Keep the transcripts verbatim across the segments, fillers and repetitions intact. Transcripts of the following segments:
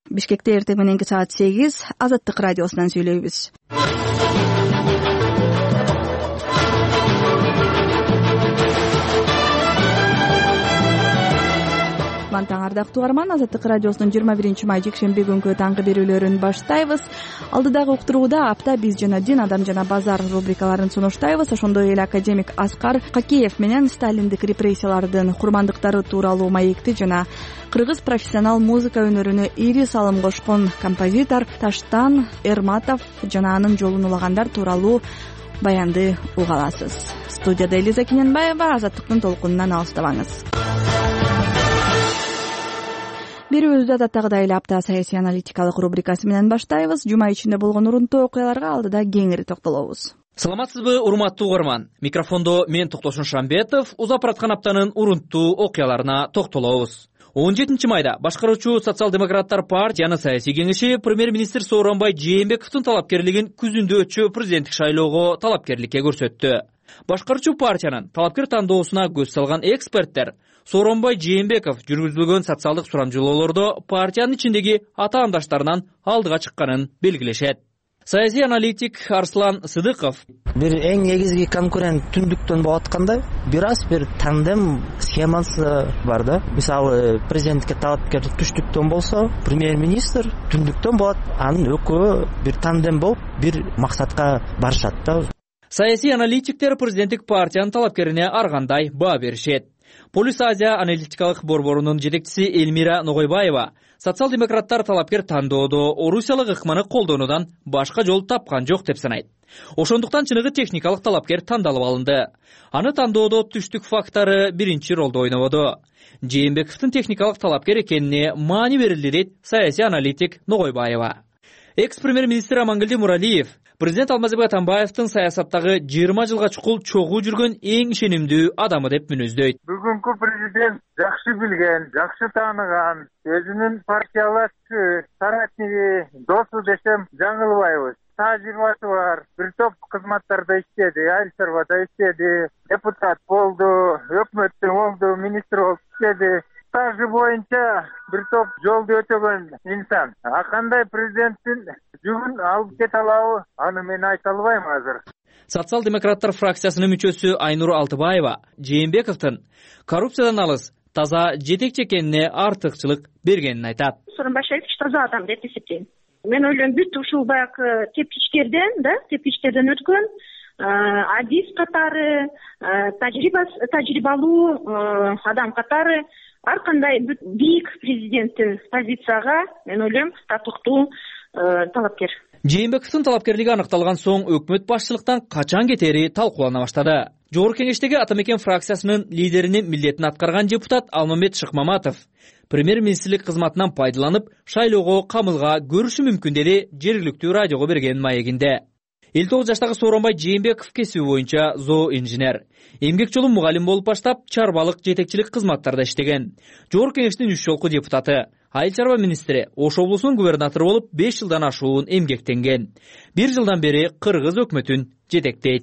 Бишкекте эртең мененки саат сегиз Азаттык радиосунан сүйлөйбүз. Таң ардактуу угарман, Азаттык радиосунун жыйырма биринчи май жекшемби күнкү таңкы берүүлөрүн баштайбыз. Алдыдагы уктурууда апта биз жана дин, адам жана базар рубрикаларын сунуштайбыз. Ошондой эле академик Аскар Какеев менен сталиндик репрессиялардын курмандыктары тууралуу маекти жана кыргыз профессионал музыка өнөрүнө ири салым кошкон композитор Таштан Эрматов жана анын жолун улагандар тууралуу баянды уга аласыз. Студияда Элиза Кененбаева. Азаттыктын толкунунан алыстабаңыз. Берүүбүздү адаттагыдай эле апта саясий аналитикалык рубрикасы менен баштайбыз. Жума ичинде болгон урунттуу окуяларга алдыда кеңири токтолобуз. Саламатсызбы, урматтуу угарман. Микрофондо мен Токтошун Шамбетов. Узап бараткан аптанын урунттуу окуяларына токтолобуз. он жетинчи майда башкаруучу социал-демократтар партиянын саясий кеңеши премьер-министр Сооронбай Жээнбековдун талапкерлигин күзүндө өтчү президенттик шайлоого талапкерликке көрсөттү. Башкаруучу партиянын талапкер тандоосуна көз салган эксперттер Сооронбай Жээнбеков жүргүзүлгөн социалдык сурамжылоолордо партиянын ичиндеги атаандаштарынан алдыга чыкканын белгилешет. Саясий аналитик Арслан Сыдыков: бир эң негизги конкурент түндүктөн болуп атканда бир аз бир тандем схемасы бар да. Мисалы, президентке талапкер түштүктөн болсо, премьер-министр түндүктөн болот. Анын экөө бир тандем болуп бир максатка барышат да. Саясий аналитиктер президенттик партиянын талапкерине ар кандай баа беришет. Полис Азия аналитикалык борборунун жетекчиси Эльмира Ногойбаева социал-демократтар талапкер тандоодо орусиялык ыкманы колдонуудан башка жол тапкан жок деп санайт. Ошондуктан чыныгы техникалык талапкер тандалып алынды. Аны тандоодо түштүк фактары биринчи ролду ойнободу. Жээнбековдун техникалык талапкер экенине маани берилди дейт саясий аналитик Ногойбаева. Экс-премьер-министр Амангелди Муралиев президент Алмазбек Атамбаевдин саясаттагы жыйырма жылга чукул чогуу жүргөн эң ишенимдүү адамы деп мүнөздөйт. Бүгүнкү президент жакшы билген, жакшы тааныган, өзүнүн партиялаш соратниги, досу десем жаңылбайбыз. Тажрыйбасы бар, бир топ кызматтарда иштеди, айыл чарбада иштеди, депутат болду, өкмөттө болду, министр болуп иштеди. Стажы боюнча бир топ жолду өтөгөн инсан. А кандай президенттин жүгүн алып кете алабы, аны мен айта албайм азыр. Социал-демократтар фракциясынын мүчөсү Айнур Алтыбаева Жээнбековдун коррупциядан алыс, таза жетекчи экенине артыкчылык бергенин айтат. Сооронбай Шарипович таза адам деп эсептейм. Мен ойлойм, бүт ушул баягы тепкичтерден, да, тепкичтерден өткөн адис катары, тажрыйбалуу адам катары ар кандай бийик президенттин позицияга мен ойлойм татыктуу талапкер. Жээнбековдун талапкерлиги аныкталган соң өкмөт башчылыктан качан кетери талкуулана баштады. Жогорку кеңештеги Ата Мекен фракциясынын лидеринин милдетин аткарган депутат Алмамет Шыкмаматов премьер-министрлик кызматынан пайдаланып шайлоого камылга көрүшү мүмкүн деди жергиликтүү радиого берген маегинде. элүү тогуз жаштагы Сооронбай Жээнбеков кесиби боюнча зооинженер. Эмгек жолун мугалим болуп баштап, чарбалык жетекчилик кызматтарда иштеген. Жогорку кеңештин үч жолку депутаты, айыл чарба министри, Ош облусунун губернатору болуп беш жылдан ашуун эмгектенген. бир жылдан бери кыргыз өкмөтүн жетектейт.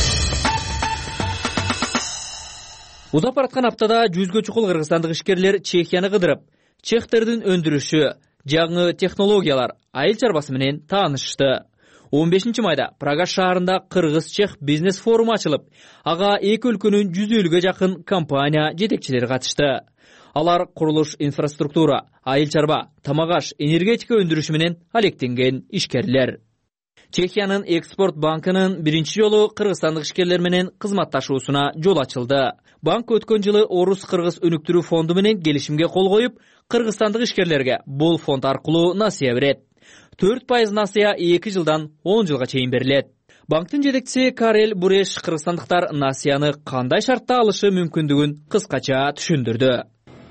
Узап бараткан аптада жүзгө чукул кыргызстандык ишкерлер Чехияны кыдырып, чехтердин өндүрүшү, жаңы технологиялар, айыл чарбасы менен таанышты. он бешинчи майда Прага шаарында кыргыз-чех бизнес форуму ачылып, ага эки өлкөнүн жүз элүүгө жакын компания жетекчилери катышты. Алар курулуш, инфраструктура, айыл чарба, тамак аш, энергетика өндүрүшү менен алектенген ишкерлер. Чехиянын экспорт банкынын биринчи жолу кыргызстандык ишкерлер менен кызматташуусуна жол ачылды. Банк өткөн жылы Орус-Кыргыз өнүктүрүү фонду менен келишимге кол коюп, кыргызстандык ишкерлерге бул фонд аркылуу насыя берет. төрт пайыз насыя эки жылдан он жылга чейин берилет. Банктын жетекчиси Карел Буреш кыргызстандыктар насыяны кандай шартта алышы мүмкүндүгүн кыскача түшүндүрдү.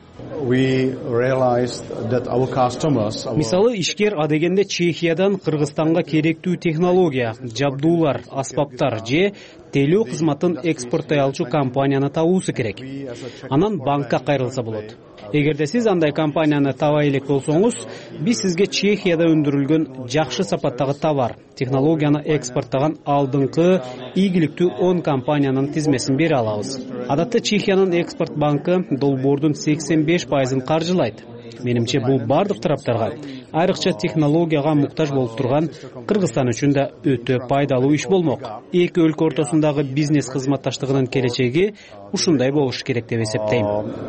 Мисалы, ишкер адегенде Чехиядан Кыргызстанга керектүү технология, жабдуулар, аспаптар же телөө кызматын экспорттой алчу компанияны табуусу керек. Анан банкка кайрылса болот. Эгерде сиз андай компанияны табай элек болсоңуз, биз сизге Чехияда өндүрүлгөн жакшы сапаттагы товар, технологияны экспорттаган алдыңкы ийгиликтүү он компаниянын тизмесин бере алабыз. Адатта Чехиянын экспорт банкы долбоордун сексен беш пайызын каржылайт. Менимче бул бардык тараптарга, айрыкча технологияга муктаж болуп турган Кыргызстан үчүн да өтө пайдалуу иш болмок. Эки өлкө ортосундагы бизнес кызматташтыгынын келечеги ушундай болуш керек деп эсептейм.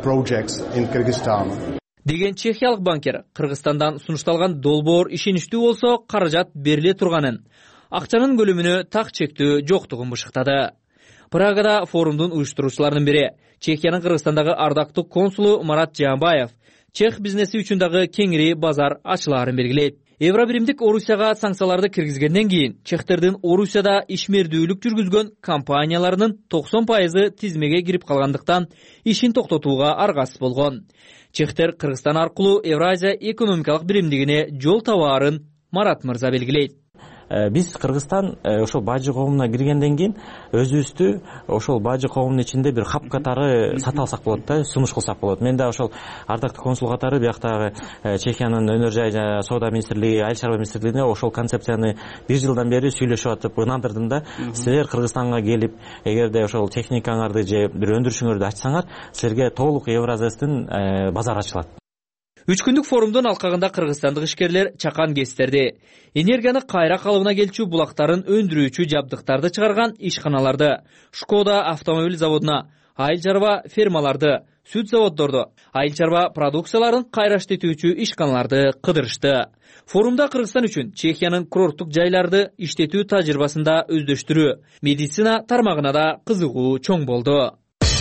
Деген чехиялык банкир Кыргызстандан сунушталган долбоор ишеничтүү болсо каражат бериле турганын, акчанын көлөмүнө так чектөө жоктугун бышыктады. Прагада форумдун уюштуруучуларынын бири Чехиянын Кыргызстандагы ардактуу консулу Марат Жамбаев чех бизнеси үчүн дагы кеңири базар ачылаарын белгилейт. Евробиримдик Орусияга санкцияларды киргизгенден кийин чехтердин Орусияда ишмердүүлүк жүргүзгөн компанияларынын токсон пайызы тизмеге кирип калгандыктан ишин токтотууга аргасыз болгон. Чехтер Кыргызстан аркылуу Евразия экономикалык биримдигине жол табаарын Марат мырза белгилейт. Биз Кыргызстан ошол бажы коомуна киргенден кийин өзүбүздү ошол бажы коомунун ичинде бир хап катары сата алсак болот да, сунуш кылсак болот. Мен да ошол ардактуу консул катары бияктагы Чехиянын өнөр жай жана соода министрлиги, айыл чарба министрлигине ошол концепцияны бир жылдан бери сүйлөшүп атып ынандырдым да. Силер Кыргызстанга келип, эгерде ошол техникаңарды же бир өндүрүшүңөрдү ачсаңар, силерге толук Евразиястын базары ачылат. Үч күндүк форумдун алкагында кыргызстандык ишкерлер чакан кестерди, энергияны кайра калыбына келтирүү булактарын өндүрүүчү жабдыктарды чыгарган ишканаларды, Шкода автомобиль заводуна, айыл чарба фермаларды, сүт заводдорду, айыл чарба продукцияларын кайра иштетүүчү ишканаларды кыдырышты. Форумда Кыргызстан үчүн Чехиянын курорттук жайларды иштетүү тажрыйбасында өздөштүрүү, медицина тармагына да кызыгуу чоң болду.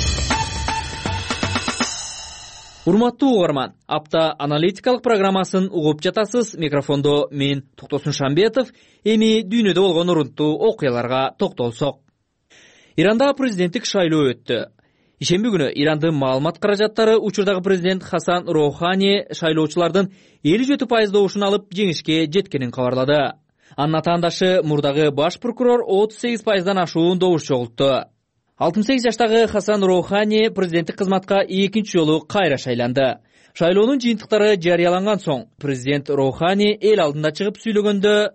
Урматтуу угарман, апта аналитикалык программасын угуп жатасыз. Микрофондо мен Токтосун Шамбетов. Эми дүйнөдө болгон урунттуу окуяларга токтолсок. Иранда президенттик шайлоо өттү. Ишемби күнү Ирандын маалымат каражаттары учурдагы президент Хасан Роухани шайлоочулардын элүү жети пайыз добушун алып жеңишке жеткенин кабарлады. Анын атаандашы мурдагы баш прокурор отуз сегиз пайыздан ашуун добуш чогултту. алтымыш сегиз жаштагы Хасан Роухани президенттик кызматка экинчи жолу кайра шайланды. Шайлоонун жыйынтыктары жарыяланган соң президент Роухани эл алдында чыгып сүйлөгөндө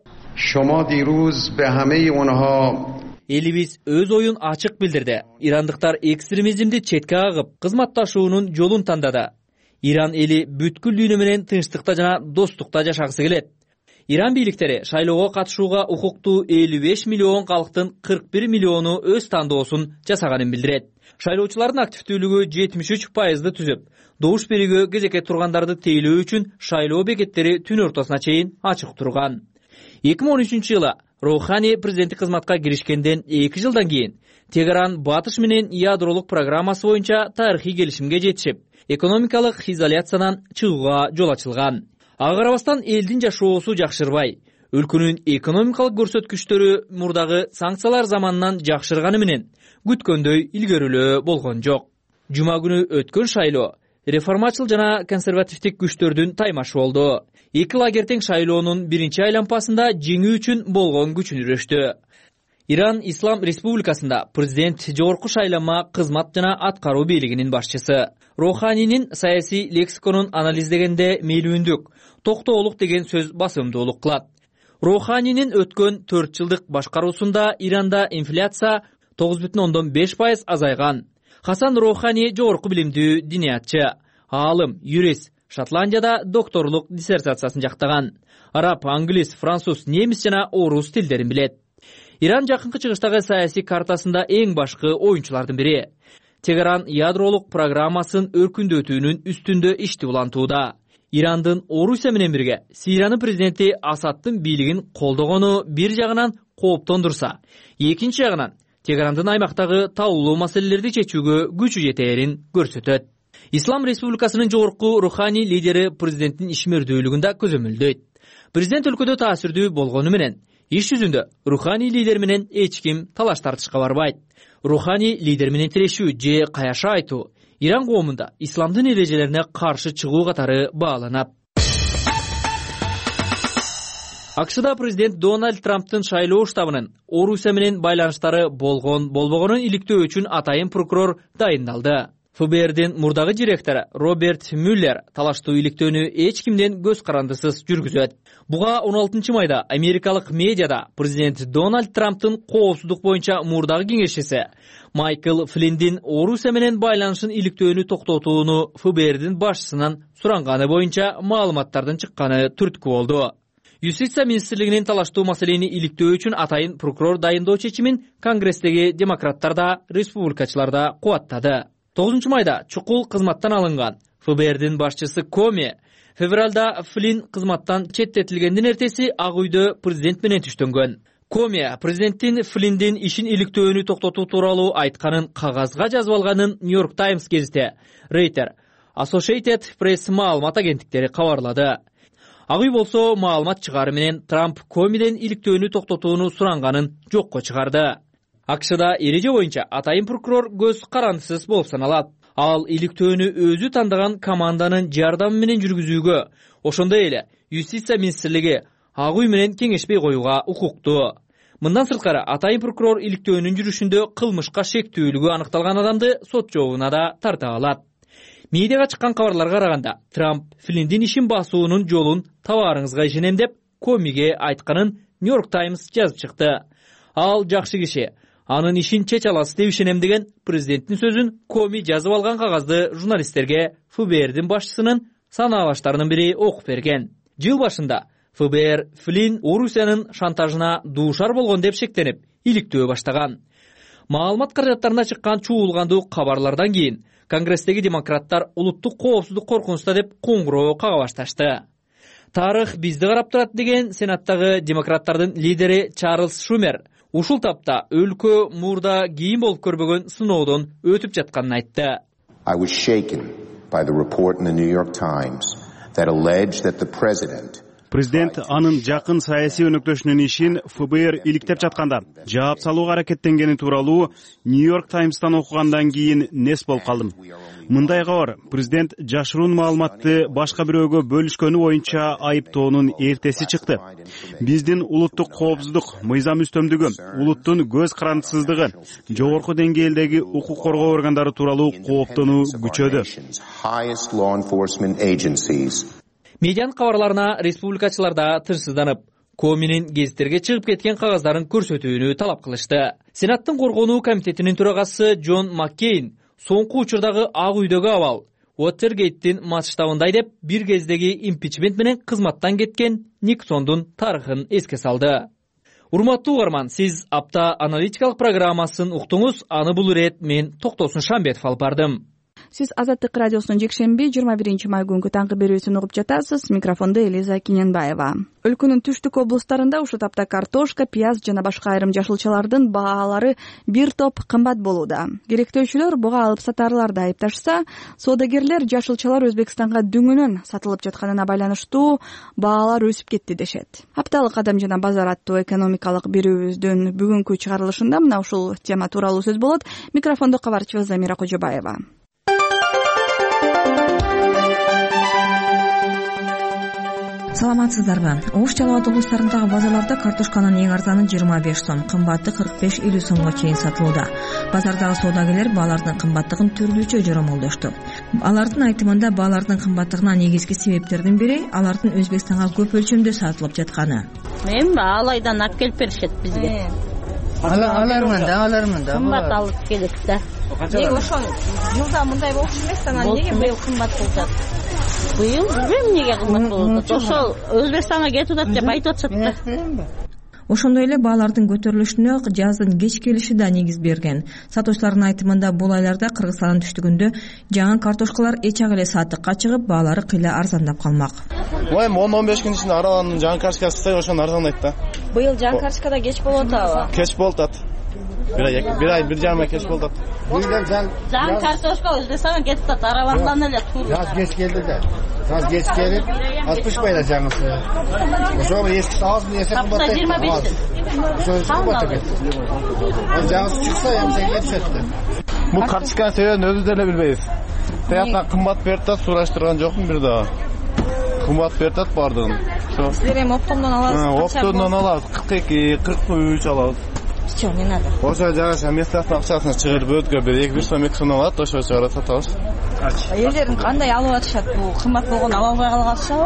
элибиз өз оюн ачык билдирди. Ирандыктар экстремизмди четке агып, кызматташуунун жолун тандады. Иран эли бүткүл дүйнө менен тынчтыкта жана достукта жашагысы келет. Иран бийликтери шайлоого катышууга укуктуу элүү беш миллион калктын кырк бир миллиону өз тандоосун жасаганын билдирет. Шайлоочулардын активдүүлүгү жетимиш үч пайызды түзүп, добуш берүүгө кезекке тургандарды тейлөө үчүн шайлоо бекеттери түн ортосуна чейин ачык турган. эки миң он үчүнчү жылы Роухани президенттик кызматка киришкенден эки жылдан кийин Тегеран Батыш менен ядролук программасы боюнча тарыхый келишимге жетишип, экономикалык изоляциянан чыгууга жол ачылган. Ага карабастан элдин жашоосу жакшырбай, өлкөнүн экономикалык көрсөткүчтөрү мурдагы санкциялар заманынан жакшырганы менен күткөндөй илгерүүлөө болгон жок. Жума күнү өткөн шайлоо реформачыл жана консервативдик күчтөрдүн таймашы болду. Эки лагерь тең шайлоонун биринчи айланпасында жеңүү үчүн болгон күчүн үрөштү. Иран Ислам Республикасында президент жогорку шайланма кызмат жана аткаруу бийлигинин башчысы. Роуханинин саясий лексиконун анализдегенде мейлүүндүк, токтоолук деген сөз басымдуулук кылат. Роуханинин өткөн төрт жылдык башкаруусунда Иранда инфляция тогуз бүтүн ондон беш пайыз азайган. Хасан Роухани жогорку билимдүү диниятчы, аалым, юрист, Шотландияда докторлук диссертациясын жактаган. Араб, англис, француз, немис жана орус тилдерин билет. Иран жакынкы чыгыштагы саясий картасында эң башкы оюнчулардын бири. Тегеран ядролук программасын өркүндөтүүнүн үстүндө ишти улантууда. Ирандын Орусия менен бирге Сириянын президенти Асадтын бийлигин колдогону бир жагынан кооптондурса, экинчи жагынан Тегерандын аймактагы таулуу маселелерди чечүүгө күчү жетээрин көрсөтөт. Ислам Республикасынын жогорку руханий лидери президенттин ишмердүүлүгүндө көзөмөлдөйт. Президент өлкөдө таасирдүү болгону менен иш жүзүндө руханий лидер менен эч ким талаш тартышка барбайт. Руханий лидер менен тирешүү же каяша айтуу Иран коомунда исламдын эрежелерине каршы чыгуу катары бааланат. АКШда президент Дональд Трамптын шайлоо штабынын Орусия менен байланыштары болгон болбогонун иликтөө үчүн атайын прокурор дайындалды. ФБРдин мурдагы директору Роберт Мюллер талаштуу иликтөөнү эч кимден көз карандысыз жүргүзөт. Буга он алтынчы майда америкалык медиада президент Дональд Трамптын коопсуздук боюнча мурдагы кеңешчиси Майкл Флиндин Орусия менен байланышын иликтөөнү токтотууну ФБРдин башчысынан суранганы боюнча маалыматтардын чыкканы түрткү болду. Юстиция министрлигинин талаштуу маселени иликтөө үчүн атайын прокурор дайындоо чечимин Конгресстеги демократтар да, республикачылар да кубаттады. тогузунчу майда чукул кызматтан алынган ФБРдин башчысы Коми февралда Флинн кызматтан четтетилгендин эртеси Ак үйдө президент менен түштөнгөн. Коми президенттин Флинндин ишин иликтөөнү токтотуу тууралуу айтканын кагазга жазып алганын Нью-Йорк Таймс гезити, Рейтер, Associated Press маалымат агенттиктери кабарлады. Ак үй болсо маалымат чыгаары менен Трамп Комиден иликтөөнү токтотууну суранганын жокко чыгарды. АКШда эреже боюнча атайын прокурор көз карандысыз болуп саналат. Ал иликтөөнү өзү тандаган команданын жардамы менен жүргүзүүгө, ошондой эле Юстиция министрлиги Ак үй менен кеңешпей коюуга укуктуу. Мындан сырткары атайын прокурор иликтөөнүн жүрүшүндө кылмышка шектүүлүгү аныкталган адамды сот жообуна да тарта алат. Медиага чыккан кабарларга караганда, Трамп Флинндин ишин басуунун жолун табаарыңызга ишенем деп Комиге айтканын Нью-Йорк Таймс жазып чыкты. Ал жакшы киши, анын ишин чече аласыз деп ишенем деген президенттин сөзүн Коми жазып алган кагазды журналисттерге ФБРдин башчысынын санаалаштарынын бири окуп берген. Жыл башында ФБР Флинн Орусиянын шантажына дуушар болгон деп шектенип, иликтөө баштаган. Маалымат каражаттарына чыккан чуулгандуу кабарлардан кийин Конгресстеги демократтар улуттук коопсуздук коркунучта деп коңгуроо кага башташты. Тарых бизди карап турат деген Сенаттагы демократтардын лидери Чарльз Шумер ушул тапта өлкө мурда кийин болуп көрбөгөн сыноодон өтүп жатканын айтты. I was shaken by the report in the New York Times that alleged that the president Президент анын жакын саясий өнөктөшүнүн ишин ФБР иликтеп жатканда жаап салууга аракеттенгени тууралуу Нью-Йорк Таймстан окугандан кийин нес болуп калдым. Мындай кабар, президент жашыруун маалыматты башка бирөөгө бөлүшкөнү боюнча айыптоонун эртеси чыкты. Биздин улуттук коопсуздук, мыйзам үстөмдүгү, улуттун көз карандысыздыгы, жогорку деңгээлдеги укук коргоо органдары тууралуу кооптонуу күчөдү. Медиан кабарларына республикачылар да тынчсызданып, Коминин гезиттерге чыгып кеткен кагаздарын көрсөтүүнү талап кылышты. Сенаттын коргонуу комитетинин төрагасы Джон Маккейн соңку учурдагы Ак үйдөгү абал Уотергейттин масштабындай деп бир кездеги импичмент менен кызматтан кеткен Никсондун тарыхын эске салды. Урматтуу угарман, сиз апта аналитикалык программасын уктуңуз. Аны бул ирет мен Токтосун Шамбетов алып бардым. Сиз Азаттык радиосунун жекшемби жыйырма биринчи май күнгү таңкы берүүсүн угуп жатасыз. Микрофондо Элиза Киненбаева. Өлкөнүн түштүк облустарында ушул тапта картошка, пияз жана башка айрым жашылчалардын баалары бир топ кымбат болууда. Керектөөчүлөр буга алып сатарларды айыпташса, соодагерлер жашылчалар Өзбекстанга дүңүнөн сатылып жатканына байланыштуу баалар өсүп кетти дешет. Апталык Адам жана базар аттуу экономикалык берүүбүздүн бүгүнкү чыгарылышында мына ушул тема тууралуу сөз болот. Микрофондо кабарчыбыз Замира Кожобаева. Саламатсыздарбы? Ош Жалал Абад облустарындагы базарларда картошканын эң арзаны жыйырма беш сом, кымбаты кырк беш элүү сомго чейин сатылууда. Базардагы соодагерлер баалардын кымбаттыгын түрлүчө жоромолдошту. Алардын айтымында баалардын кымбаттыгына негизги себептердин бири алардын Өзбекстанга көп өлчөмдө сатылып жатканы. Мен Алайдан алып келип беришет бизге. Алармын да, алармын да. Кымбат алып келет да. Неге ошол жылда мындай болуп эмес, анан неге быйыл кымбат болуп жатат? Быйыл билбейм неге кымбат болуп жатат. Ошол Өзбекстанга кетип атат деп айтып атышат да. Ошондой эле баалардын көтөрүлүшүнө жаздын кеч келиши да негиз берген. Сатуучулардын айтымында бул айларда Кыргызстандын түштүгүндө жаңы картошкалар эч ак эле сатыкка чыгып, баалары кыйла арзандап калмак. Ой, он он беш күн ичинде араланын жаңы картошкасы сай ошону арзандайт да. Быйыл жаңы картошкада кеч болуп атабы? Кеч болуп атат. Bir ay, bir ay, bir жарым ай кеч болуп атат. Жаңы картошка Өзбекстанга кетип атат, араландан эле тур. Жаз кеч келди да. Жаз кеч келип, аз пышпайт да жаңысы. Ошо эскиси азын эсе кымбат. жыйырма беш. Ошо кымбат кетти. Ал жаңысы чыкса, эмсеге түшөт да. Бул картошканын себебин өзү деле билбейбиз. Тияктан кымбат берип атат, сураштырган жокмун бир дагы. Кымбат берип атат бардыгын. Силер эми оптомдон аласыз? Оптомдон алабыз, кырк эки, кырк үч алабыз. Все, не надо. Ошо жагаша местаптын акчасын чыгарып өткө бир эки бир сом эки сомдон алат, ошо чыгарып сатабыз. Элдердин кандай алып атышат? Бул кымбат болгон ала албай калышабы?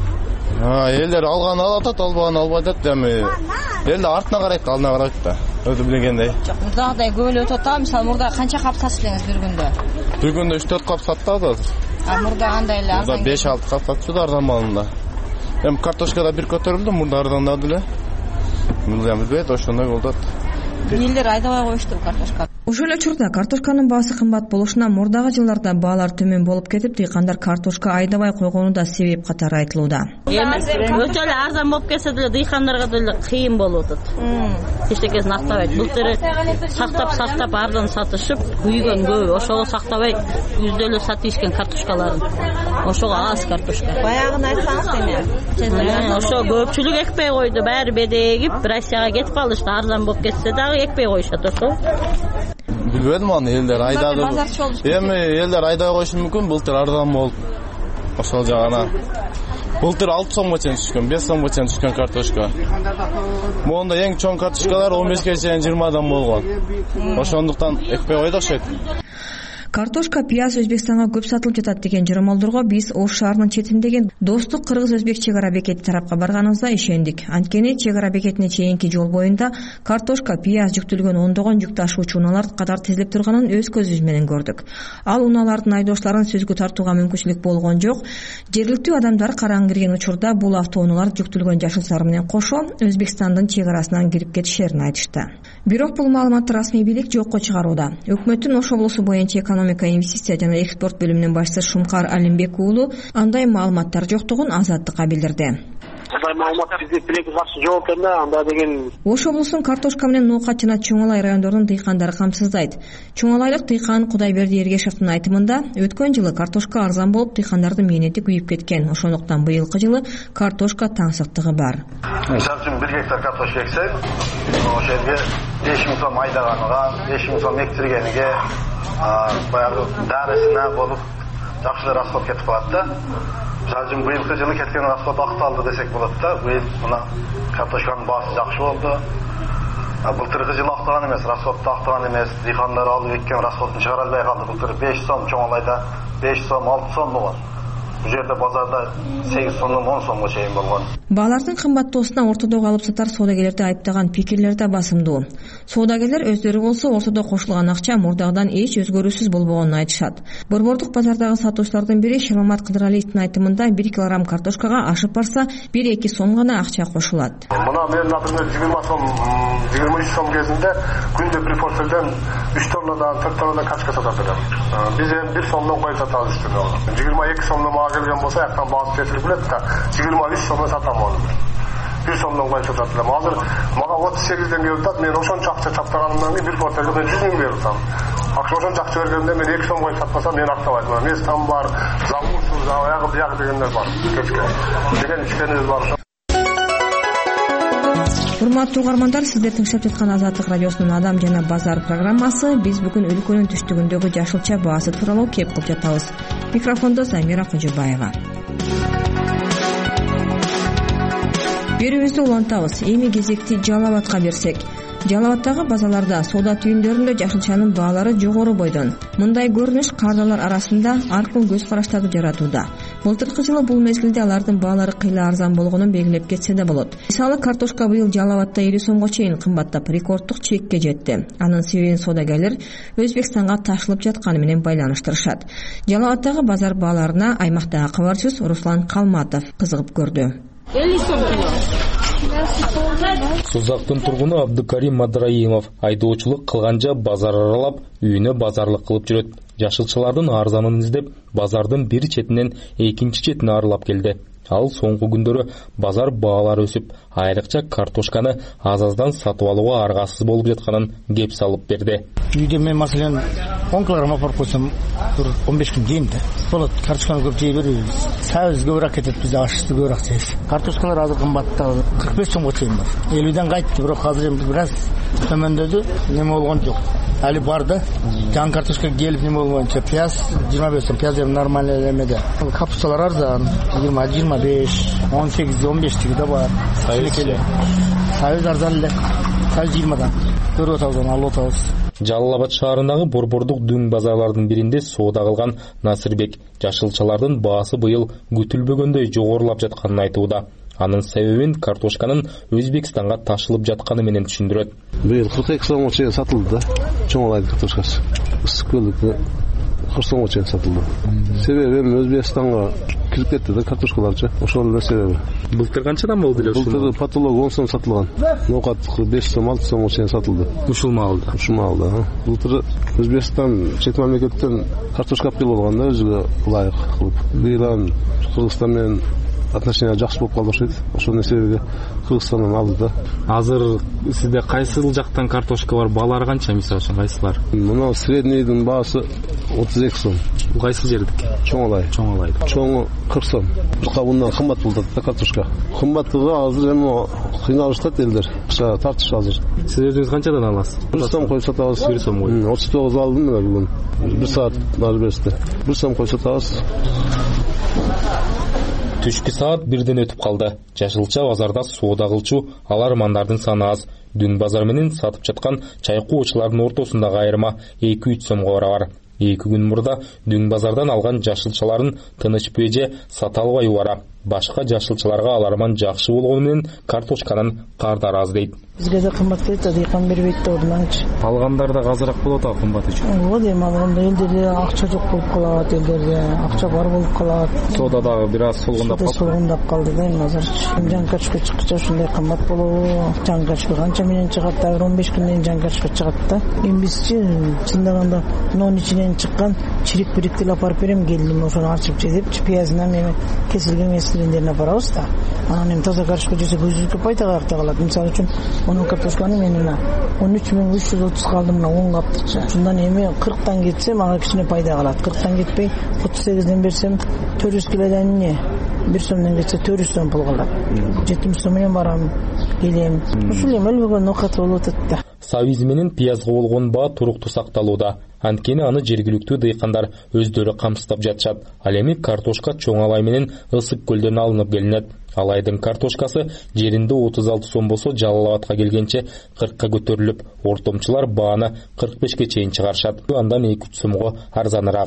А, элдер алган алып атат, албаган албай атат. Эми элдер артына карайт, алдына карайт да. Өзү билгендей. Жок, мурдагыдай көп эле өтүп атабы? Мисалы мурда канча кап сатып элеңиз бир күндө? Бир күндө үч төрт кап саттык азыр. А мурда кандай эле? Мурда беш алты кап сатчу да арзан малында. Эми картошка да бир көтөрүлдү, мурда арзандады эле. Мурда билбейт, ошондой болду. Элдер айдабай коюшту картошка. Ошол эле учурда картошканын баасы кымбат болушуна мурдагы жылдарда баалар төмөн болуп кетип, дыйкандар картошка айдабай койгону да себеп катары айтылууда. Эми өтө эле арзан болуп кетсе деле дыйкандарга деле кыйын болуп атат. Эчтекесин актабайт. Былтыр сактап сактап арзан сатышып, күйгөн көп, ошого сактабай жүздө эле сатып ишкен картошкаларын. Ошого аз картошка. Баягын айтсаңыз эми. Ошо көпчүлүк экпей койду, баары бедегип, Россияга кетип калышты. Арзан болуп кетсе дагы экпей коюшат ошо. Билбедим аны, элдер айдады. Эми элдер айдай коюшу мүмкүн, былтыр арзан болуп. Ошол жагына. Былтыр алты сомго чейин түшкөн, беш сомго чейин түшкөн картошка. Монда эң чоң картошкалар он бешке чейин жыйырмадан болгон. Ошондуктан экпей койду окшойт. Картошка, пияз Өзбекстанга көп сатылып жатат деген жыромолдорго биз Ош шаарынын четиндеги Достук кыргыз-өзбек чек ара бекети тарапка барганыбызда ишендик. Анткени чек ара бекетине чейинки жол боюнда картошка, пияз жүктөлгөн ондогон жүк ташуучу унаалар катар тизилип турганын өз көзүбүз менен көрдүк. Ал унаалардын айдоочуларын сөзгө тартууга мүмкүнчүлүк болгон жок. Жергиликтүү адамдар караң кирген учурда бул автоунаалар жүктөлгөн жашыл сары менен кошо Өзбекстандын чек арасынан кирип кетишерин айтышты. Бирок бул маалыматты расмий бийлик жокко чыгарууда. Өкмөттүн Ош облусу боюнча экономика, инвестиция жана экспорт бөлүмүнүн башчысы Шумкар Алимбек уулу андай маалыматтар жоктугун Азаттыкка билдирди. Андай маалымат бизде тилекке каршы жок экен да, анда деген. Ош облусунун картошка менен Ноокат жана Чоңалай райондорунун дыйкандары камсыздайт. Чоңалайлык дыйкан Кудайберди Эргешевдин айтымында, өткөн жылы картошка арзан болуп, дыйкандардын мээнети күйүп кеткен. Ошондуктан быйылкы жылы картошка таңсыктыгы бар. Мисалы үчүн бир гектар картошка эксек, ошол жерге беш миң сом айдаганыга, беш миң сом эктиргениге, баягы дарысына болуп жакшы расход кетип калат да. Мисалы үчүн быйылкы жылы кеткен расход акталды десек болот да. Быйыл мына картошканын баасы жакшы болду. Былтыркы жылы актаган эмес, расходду актаган эмес. Дыйкандар алып эккен расходун чыгара албай калды. Былтыр беш сом, Чоңалайда беш сом, алты сом болгон. Бул жерде базарда сегиз сомдон он сомго чейин болгон. Баалардын кымбаттоосуна ортодо алып сатар соодагерлерди айыптаган пикирлер да басымдуу. Соодагерлер өздөрү болсо ортодо кошулган акча мурдагыдан эч өзгөрүүсүз болбогонун айтышат. Борбордук базардагы сатуучулардын бири Шеломат Кыдыралиевдин айтымында бир килограмм картошкага ашып барса бир эки сом гана акча кошулат. Мына мен, например, жыйырма сом, жыйырма үч сом кезинде күндө бир порселден үч тоннадан төрт тоннадан картошка сатат элем. Биз эми бир сомдон коюп сатабыз үстүнө. жыйырма эки сомдон мага келген болсо, жактан баасы жетилип келет да, жыйырма үч сомдон сатам аны. бир сомдон коюп сатат элем. Азыр мага отуз сегизден келип атат, мен ошончо акча чаптаганымдан кийин бир порселге мен жүз миң берип атам. Акча ошончо акча бергенде мен эки сом коюп сатпасам мен актабайт. Мына местам бар, завусуз, аягы биягы дегендер бар. Кечке. Деген ишкенибиз бар. Урматтуу угармандар, сиздер тыңшап жаткан Азаттык радиосунун Адам жана базар программасы. Биз бүгүн өлкөнүн түштүгүндөгү жашылча баасы тууралуу кеп кылып жатабыз. Микрофондо Замира Кожобаева. Берүүбүздү улантабыз. Эми кезекти Жалал Абадка берсек. Жалал Абадтагы базаларда, соода түйүндөрүндө жашылчанын баалары жогору бойдон. Мындай көрүнүш кардалар арасында ар кыл көз караштарды жаратууда. Былтыркы жылы бул мезгилде алардын баалары кыйла арзан болгонун белгилеп кетсе да болот. Мисалы картошка быйыл Жалал Абадта элүү сомго чейин кымбаттап, рекорддук чекке жетти. Анын себебин соодагерлер Өзбекстанга ташылып жатканы менен байланыштырышат. Жалал Абадтагы базар бааларына аймактагы кабарчыбыз Руслан Калматов кызыгып көрдү. элүү сом. Сузактын тургуну Абдыкарим Мадраимов айдоочулук кылганча базар аралап, үйүнө базарлык кылып жүрөт. Жашылчалардын арзанын издеп, базардын бир четинен экинчи четине аралап келди. Ал соңку күндөрү базар баалары өсүп, айрыкча картошканы аз-аздан сатып алууга аргасыз болуп жатканын кеп салып берди. Үйдө мен маселен он килограмм апарып койсом, бир он беш күн жейм да. Болот, картошканы көп жей беребиз. Сабыз көбүрөөк кетет, бизде ашты көбүрөөк жейбиз. Картошкалар азыр кымбатта, кырк беш сомго чейин бар. элүүдөн кайтты, бирок азыр эми бир аз төмөндөдү, неме болгон жок. Али бар да. Жан картошка келип неме болгончо, пияз жыйырма беш сом, пияз эми нормаль эмеде. Капусталар арзан, жыйырма, жыйырма беш, он сегиз, он беш тиги да бар. Сайыз арзан эле. сәл жыйырмадан көрүп атабыз, алып атабыз. Жалал Абад шаарындагы борбордук дүң базарлардын биринде соода кылган Насырбек жашылчалардын баасы быйыл күтүлбөгөндөй жогорулап жатканын айтууда. Анын себебин картошканын Өзбекстанга ташылып жатканы менен түшүндүрөт. Быйыл кырк эки сомго чейин сатылды да, чоңалайдын картошкасы. Ысык көлдүкү кырк сомго чейин сатылды. Себеби эми Өзбекстанга кирип кетти да картошкаларчы. Ошол эле себеби. Былтыр канчадан болду эле? Былтыр потолок он сом сатылган. Ноокат беш сом, алты сомго чейин сатылды. Ушул маалда. Ушул маалда. Былтыр Өзбекстан чет мамлекеттен картошка алып келип алган да, өзүгө ылайык кылып. Быйыл Кыргызстан менен отношения жакшы болуп калды окшойт. Ошонун себеби Кыргызстандан алды да. Азыр сизде кайсыл жактан картошка бар? Баалары канча, мисалы үчүн кайсылар? Мына среднийдин баасы отуз эки сом. Бул кайсы жердики? Чоңалай. Чоңалай. Чоңу кырк сом. Бир кабындан кымбат болду да картошка. Кымбаттыгы азыр эми кыйналышат элдер. Акча тартыш азыр. Сиз өзүңүз канчадан аласыз? бир сом коюп сатабыз. бир сом коюп. отуз тогуз алдым мына бүгүн. бир саат дагы берсте. бир сом коюп сатабыз. Түшкү саат бирден өтүп калды. Жашылча базарда соода кылчу алармандардын саны аз. Дүң базар менен сатып жаткан чайкоочулардын ортосундагы айырма эки үч сомго барабар. Эки күн мурда дүң базардан алган жашылчаларын тыныч пеже сата албай убара. Башка жашылчаларга аларман жакшы болгону менен картошканын кардары аз дейт. Бизге да кымбат келет, дыйкан бербейт да одуманчы. Алгандар да азыраак болот а кымбат үчүн. Ооба дейм, алганда элдерде акча жок болуп калат, элдерде акча бар болуп калат. Соода дагы бир аз солгундап калды. Солгундап калды да эми азырчы. Жан качка чыккыча ушундай кымбат болобу. Жан качка канча менен чыгат, дагы он беш күндөн жан качка чыгат да. Эми бизчи чындаганда нон ичинен чыккан чирик бирикти эле апарып берем, келдим ошону ачып жедипчи, пиязынан эми кесилген месилендерин апарабыз да. Анан эми таза картошка жесе көзүбүзгө пайдага арта калат. Мисалы үчүн онун картошканы мен мына он үч миң үч жүз отуз калды, мына он каптыкчы. Ушундан эми кырктан кетсе мага кичине пайда калат. кырктан кетпей отуз сегизден берсем төрт жүз килодон эмне, бир сомдон кетсе төрт жүз сом пул калат. жетимиш сом менен барам, келем. Ушул эми өлбөгөн ноокат болуп атат да. Сабиз менен пиязга болгон баа туруктуу сакталууда. Анткени аны жергиликтүү дыйкандар өздөрү камсыздап жатышат. Ал эми картошка Чоңалай менен Ысык көлдөн алынып келинет. Алайдын картошкасы жеринде отуз алты сом болсо, Жалал Абадка келгенче кыркка көтөрүлүп, ортомчулар бааны кырк бешке чейин чыгарышат. Андан эки үч сомго арзаныраак.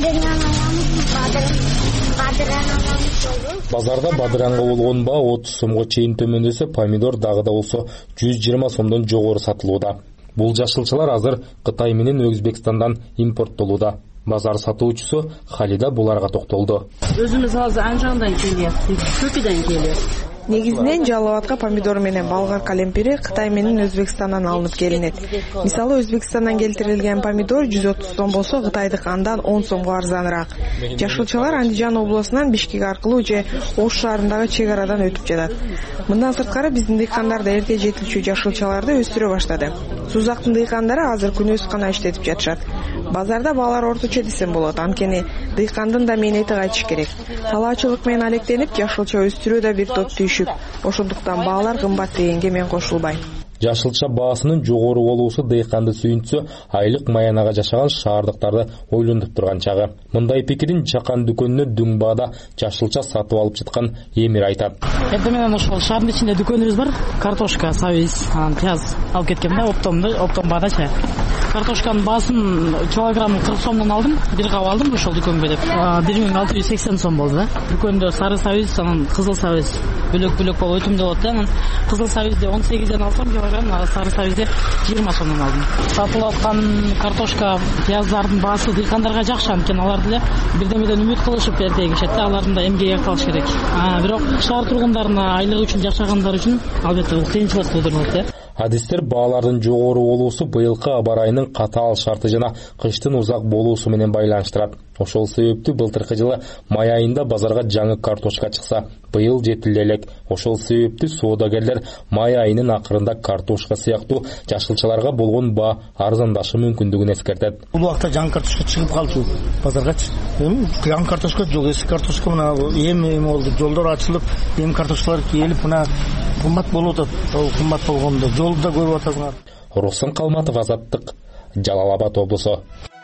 Базарда бадыранга болгон баа отуз сомго чейин төмөндөсө, помидор дагы да болсо жүз жыйырма сомдон жогору сатылууда. Бул жашылчалар азыр Кытай менен Өзбекстандан импорттолууда. Базар сатуучусу Халида буларга токтолду. Өзүмүз азыр ан жагынан келип, Көкөдөн келип. Негизинен Жалал Абадка помидор менен балгар калемпири Кытай менен Өзбекстандан алынып келинет. Мисалы Өзбекстандан келтирилген помидор жүз отуз сом болсо, Кытайдык андан он сомго арзаныраак. Жашылчалар Андижан облусунан Бишкек аркылуу же Ош шаарындагы чек арадан өтүп жатат. Мындан сырткары биздин дыйкандар да эрте жетилчү жашылчаларды өстүрө баштады. Сузактын дыйкандары азыр күнөс гана иштетип жатышат. Базарда баалар орточо десем болот, анткени дыйкандын да мээнети кайтыш керек. Талаачылык менен алектенип, жашылча өстүрүү да бир топ түйшүк. Ошондуктан баалар кымбат дегенге мен кошулбайм. Жашылча баасынын жогору болуусу дыйканды сүйүнтсө, айлык маянага жашаган шаардыктарды ойлонуп турган чагы. Мындай пикирин Жакан дүкөнүнө дүң баада жашылча сатып алып жаткан Эмир айтат. Эми мен ошол шаардын ичинде дүкөнүбүз бар, картошка, сабиз, анан пияз алып кеткем да, оптомду, оптом баадачы. Картошканын баасын килограммын кырк сомдон алдым, бир кап алдым ошол дүкөнгө деп. бир миң алты жүз сексен сом болду да. Дүкөндө сары сабиз, анан кызыл сабиз бөлөк-бөлөк болуп өтүмдүү болот да. Анан кызыл сабизди он сегизден алсам килограмм, сары сабизди жыйырма сомдон алдым. Сатылып аткан картошка, пияздардын баасы дыйкандарга жакшы, анткени алар деле бирдемеден үмүт кылышып эртеге кишет да, алардын да эмгеги акталыш керек. А бирок шаар тургундарына айлык үчүн жашагандар үчүн албетте бул кыйынчылык туудурат да. Адистер баалардын жогору болуусу быйылкы аба айынын катаал шарты жана кыштын узак болуусу менен байланыштырат. Ошол себептүү былтыркы жылы май айында базарга жаңы картошка чыкса, быйыл жетиле элек. Ошол себептүү соодагерлер май айынын акырында картошка сыяктуу жашылчаларга болгон баа арзандашы мүмкүндүгүн эскертет. Бул убакта жаңы картошка чыгып калды базаргачы. Эми жаңы картошка жок, эски картошка мына эми эми болду, жолдор ачылып, эми картошкалар келип, мына кымбат болуп атат. Ал кымбат болгондо жолду да көрүп атасыңар. Руслан Калматов, Азаттык, Жалал Абад облусу.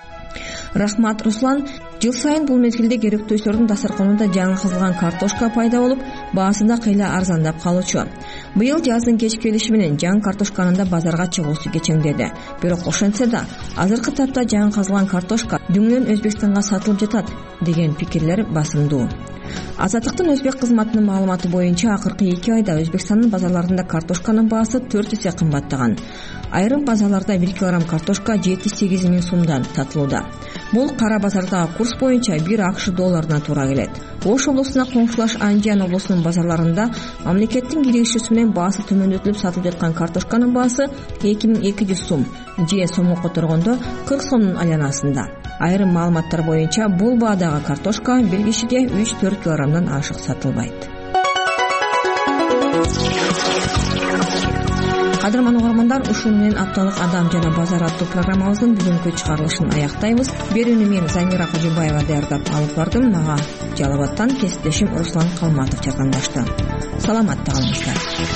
Рахмат, Руслан. Жыл сайын бул мезгилде керектөөчүлөрдүн дасторконунда жаңы кызылган картошка пайда болуп, баасы да кыйла арзандап калуучу. Быйыл жаздын кечки келиши менен жаңы картошканын да базарга чыгуусу кечеңдеди. Бирок ошентсе да азыркы тапта жаңы казылган картошка дүңнөн Өзбекстанга сатылып жатат деген пикирлер басымдуу. Азаттыктын өзбек кызматынын маалыматы боюнча акыркы эки айда Өзбекстандын базарларында картошканын баасы төрт эсе кымбаттаган. Айрым базарларда бир килограмм картошка жети сегиз миң сомдон сатылууда. Бул кара базардагы курс боюнча бир акш долларына туура келет. Ош облусуна коңшулаш Анжан облусунун базарларында мамлекеттин киргизишүүсү менен баасы төмөндөтүлүп сатылып жаткан картошканын баасы эки миң эки жүз сом, же сомго которгондо кырк сомдун айланасында. Айрым маалыматтар боюнча бул баадагы картошка бир кишиге үч төрт килограммдан ашык сатылбайт. Кадырман угармандар, ушун менен апталык Адам жана базар аттуу программабыздын бүгүнкү чыгарылышын аяктайбыз. Берүүнү мен Замира Кожобаева даярдап алып бардым. Мага Жалал Абадтан кесиптешим Руслан Калматов жардамдашты. Саламатта калыңыздар.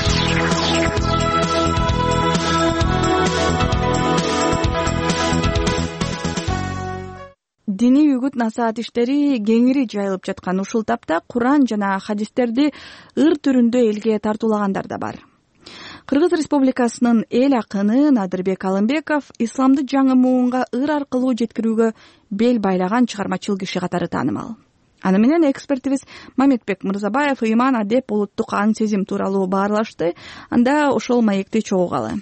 Диний үгүт насаат иштери кеңири жайылып жаткан ушул тапта Куран жана хадистерди ыр түрүндө элге тартуулагандар да бар. Кыргыз Республикасынын эл акыны Надырбек Алымбеков исламды жаңы муунга ыр аркылуу жеткирүүгө бел байлаган чыгармачыл киши катары таанымал. Аны менен экспертибиз Мамедбек Мырзабаев ыйман, адеп, улуттук ан сезим тууралуу баарлашты. Анда ошол маекти чогугалы.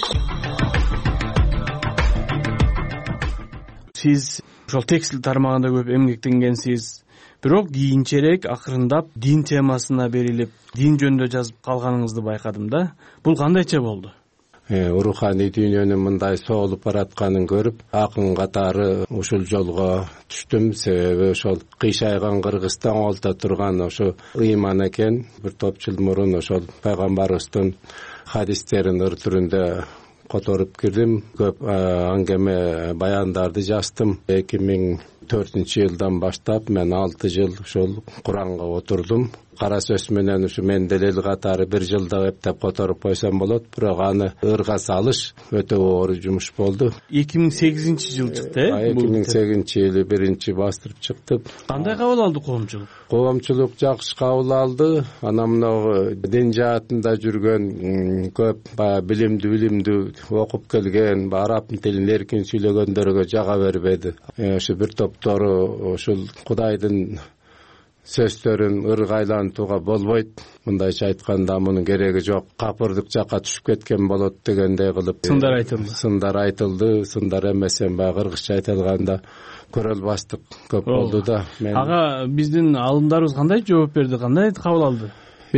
Сиз ошол текстил тармагында көп эмгектенгенсиз. Бирок кийинчерээк акырындап дин темасына берилип, дин жөнүндө жазып калганыңызды байкадым да. Бул кандайча болду? Руханий дүйнөнүн мындай соолуп баратканын көрүп, акын катары ушул жолго түштүм. Себеби ошол кыйшайган Кыргызстан олто турган ошо ыйман экен. Бир топ жыл мурун ошол пайгамбарыбыздын хадистерин ыр түрүндө которуп кирдим. Көп аңгеме баяндарды жаздым. эки миң төртүнчү жылдан баштап мен алты жыл ошол Куранга отурдум. Кара сөз менен ушу мен делил катары бир жылда эптеп которуп койсом болот, бирок аны ырга салыш өтө оор жумуш болду. эки миң сегизинчи жыл чыкты, э? эки миң сегизинчи жылы биринчи бастырып чыктык. Кандай кабыл алды коомчулук? Коомчулук жакшы кабыл алды. Анан мына дин жаатында жүргөн көп баягы билимдүү билимдүү окуп келген, араб тилин эркин сүйлөгөндөргө жага бербеди. Ошо бир топтору ушул Кудайдын сөздөрүн ыргайлантууга болбойт. Мындайча айтканда мунун кереги жок. Капырдык жакка түшүп кеткен болот дегендей кылып сындар айтылды. Сындар айтылды, сындар эмесен баягы кыргызча айтылганда көрөлбастык көп болду да. Ага биздин алымдарыбыз кандай жооп берди, кандай кабыл алды?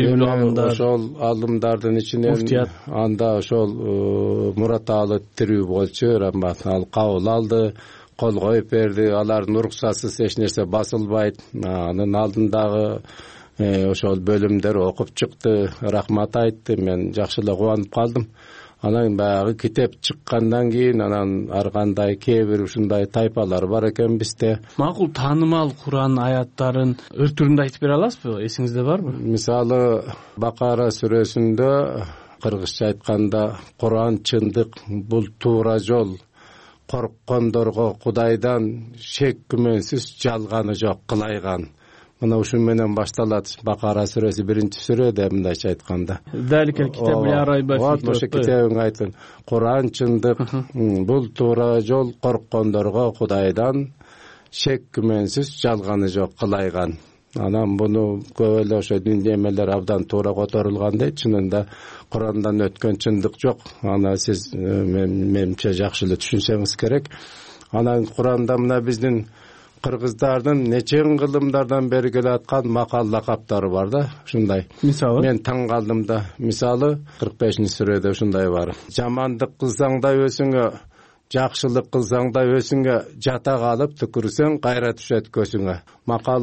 Ошол алымдардын ичинен анда ошол Мураталы тирүү болчу, Рамат ал кабыл алды. Кол коюп берди, алардын уруксатсыз эч нерсе басылбайт. Анын алдындагы ошол бөлүмдөр окуп чыкты, рахмат айтты. Мен жакшы эле кубанып калдым. Анан баягы китеп чыккандан кийин анан ар кандай кээ бир ушундай тайпалар бар экен бизде. Макул таанымал Куран аяттарын ыр түрүндө айтып бере аласызбы? Эсиңизде барбы? Мисалы Бакара сүрөсүндө кыргызча айтканда Куран чындык, бул туура жол. Корккондорго Кудайдан шек күмөнсүз жалганы жок кылайган. Мына ушун менен башталат Бакара сүрөсү биринчи сүрөдө мындайча айтканда. Даликел китеп ля райба фи. Вот ошо китебиң айтын. Куран чындык, бул туура жол, корккондорго Кудайдан шек күмөнсүз жалганы жок кылайган. Анан буну көп эле ошо дин эмелер абдан туура которулгандай, чынында Курандан өткөн чындык жок. Аны сиз менимче жакшы эле түшүнсөңүз керек. Анан Куранда мына биздин кыргыздардын нечен кылымдардан бери келаткан макал лакаптары бар да, ушундай. Мисалы мен таң калдым да. Мисалы кырк бешинчи сүрөдө ушундай бар. Жамандык кылсаң да өзүңө, жакшылык кылсаң да өзүңө, жата калып түкүрсөң кайра түшөт көзүңө. Макал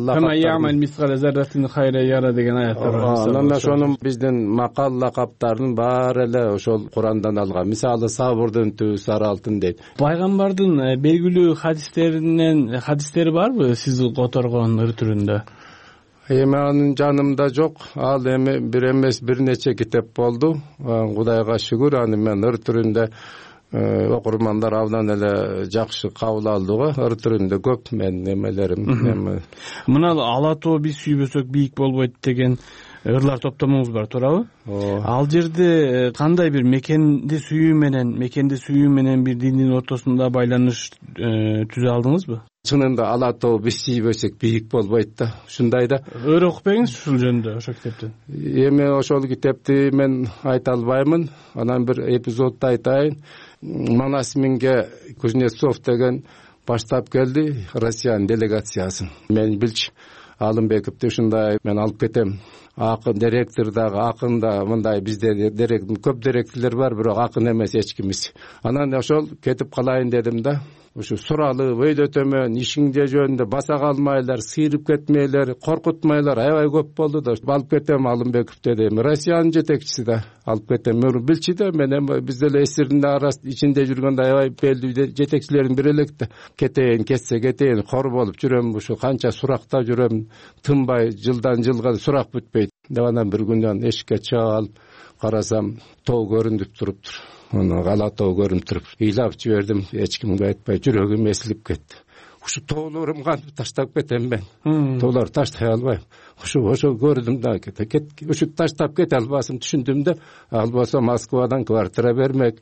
лакаптар деген аяттар бар. Анан ошонун биздин макал лакаптардын баары эле ошол Курандан алган. Мисалы Сабырдын түбү сары алтын дейт. Пайгамбардын белгилүү хадистеринен хадистери барбы сиз которгон ыр түрүндө? Эми анын жанымда жок. Ал эми бир эмес бир нече китеп болду. Кудайга шүгүр, аны мен ыр түрүндө окурмандар абдан эле жакшы кабыл алдыга. Ыр түрүндө көп мен немелерим. Мына ала тоо биз сүйбөсөк бийик болбойт деген ырлар топтомуңуз бар, туурабы? Ал жерде кандай бир мекенди сүйүү менен, мекенди сүйүү менен бир диндин ортосунда байланыш түзө алдыңызбы? Чынында Ала тоо биз сүйбөсөк бийик болбойт да. Ушундай да. Өрө окуп бериңиз ушул жөнүндө, ошол китептен. Эми ошол китепти мен айта албаймын. Анан бир эпизодду айтайын. Манас Минге Кузнецов деген баштап келди Россиянын делегациясын. Мен билчү Алымбековду ушундай мен алып кетем. Акын директор дагы, акын да мындай бизде көп директорлор бар, бирок акын эмес эч кимис. Анан ошол кетип калайын дедим да. Ушу суралып, өйдөтөмөн, ишиңде жөнүндө баса калмайлар, сыйрып кетмейлер, коркутмайлар аябай көп болду да. Алып кетем Алымбеков дедим. Россиянын жетекчиси да алып кетем. Мен билчи да, мен эми биз деле эсирдин арасы ичинде жүргөндө аябай белдүү жетекчилердин бири элек да. Кетейин, кетсе кетейин, кор болуп жүрөм, ушу канча сурактап жүрөм, тынбай жылдан жылга сурак бүтпөйт. Деп анан бир күндөн эшикке чыгып алып карасам, тоо көрүнүп туруптур. Аны Ала тоо көрүнүп туруп, ыйлап жибердим, эч кимге айтпай, жүрөгүм эсилип кетти. Ушу тоолорум кантип таштап кетем мен? Тоолор таштай албайм. Ушу ошо көрдүм да, кет, ушу таштап кете албасым түшүндүм да. Ал болсо Москвадан квартира бермек.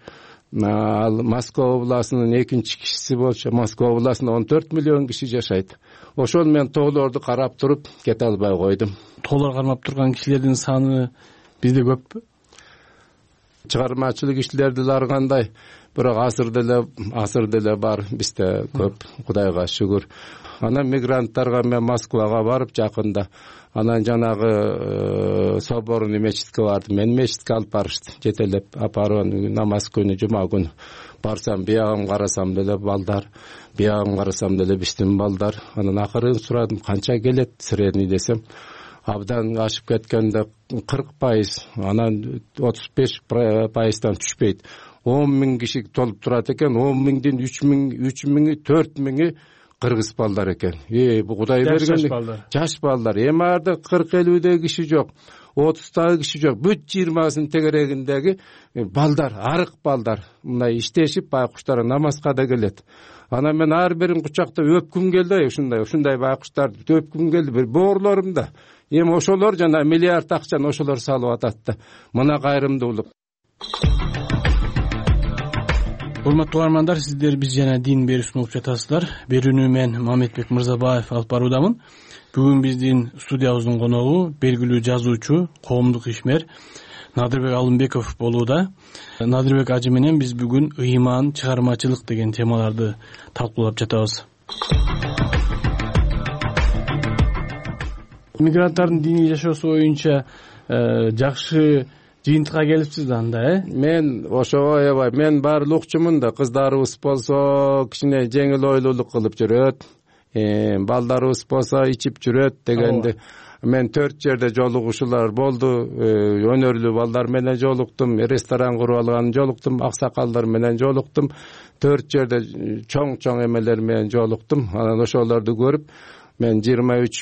Ал Москва областынын экинчи кишиси болчу. Москва областында он төрт миллион киши жашайт. Ошол мен тоолорду карап туруп кете албай койдум. Тоолор кармап турган кишилердин саны бизде көппү? Чыгармачылык иштелерди аргандай, бирок азыр деле азыр деле бар бизде көп, Кудайга шүгүр. Анан мигранттарга мен Москвага барып жакында, анан жанагы соборный мечитке бардым. Мен мечитке алып барышты, жетелеп апарып намаз күнү, жума күнү барсам, биягым карасам деле балдар, биягым карасам деле биздин балдар. Анан акырын сурадым, канча келет средний десем, абдан ашып кеткенде кырк пайыз, анан отуз беш пайыздан түшпөйт. он миң киши толуп турат экен, он миңдин үч миң, үч миңи, төрт миңи кыргыз балдар экен. Э, бу Кудай берген жаш балдар. Эми арда кырк элүүдөгү киши жок, отуздагы киши жок. Бүт жыйырмасынын тегерегиндеги балдар, арык балдар. Мындай иштешип байкуштар намазга да келет. Анан мен ар бирин кучактап өпкүм келди, ушундай, ушундай байкуштарды өпкүм келди, бир боорлорум да. Эми ошолор жана миллиард акчаны ошолор салып атат да. Мына кайрымдуулук. Урматтуу угармандар, сиздер биз жана дин берүүсүн угуп жатасыздар. Берүүнү мен Мамедбек Мырзабаев алып баруудамын. Бүгүн биздин студиябыздын коногу белгилүү жазуучу, коомдук ишмер Надырбек Алымбеков болууда. Надырбек ажы менен биз бүгүн ыйман, чыгармачылык деген темаларды талкуулап жатабыз. Мигранттардын диний жашоосу боюнча жакшы жыйынтыкка келипсиз да анда, э? Мен ошого аябай, мен баары укчумун да, кыздарыбыз болсо кичине жеңил ойлуулук кылып жүрөт, балдарыбыз болсо ичип жүрөт дегенди. Мен төрт жерде жолугушуулар болду, өнөрлүү балдар менен жолуктум, ресторан куруп алган жолуктум, аксакалдар менен жолуктум, төрт жерде чоң-чоң эмелер менен жолуктум. Анан ошолорду көрүп, мен жыйырма үч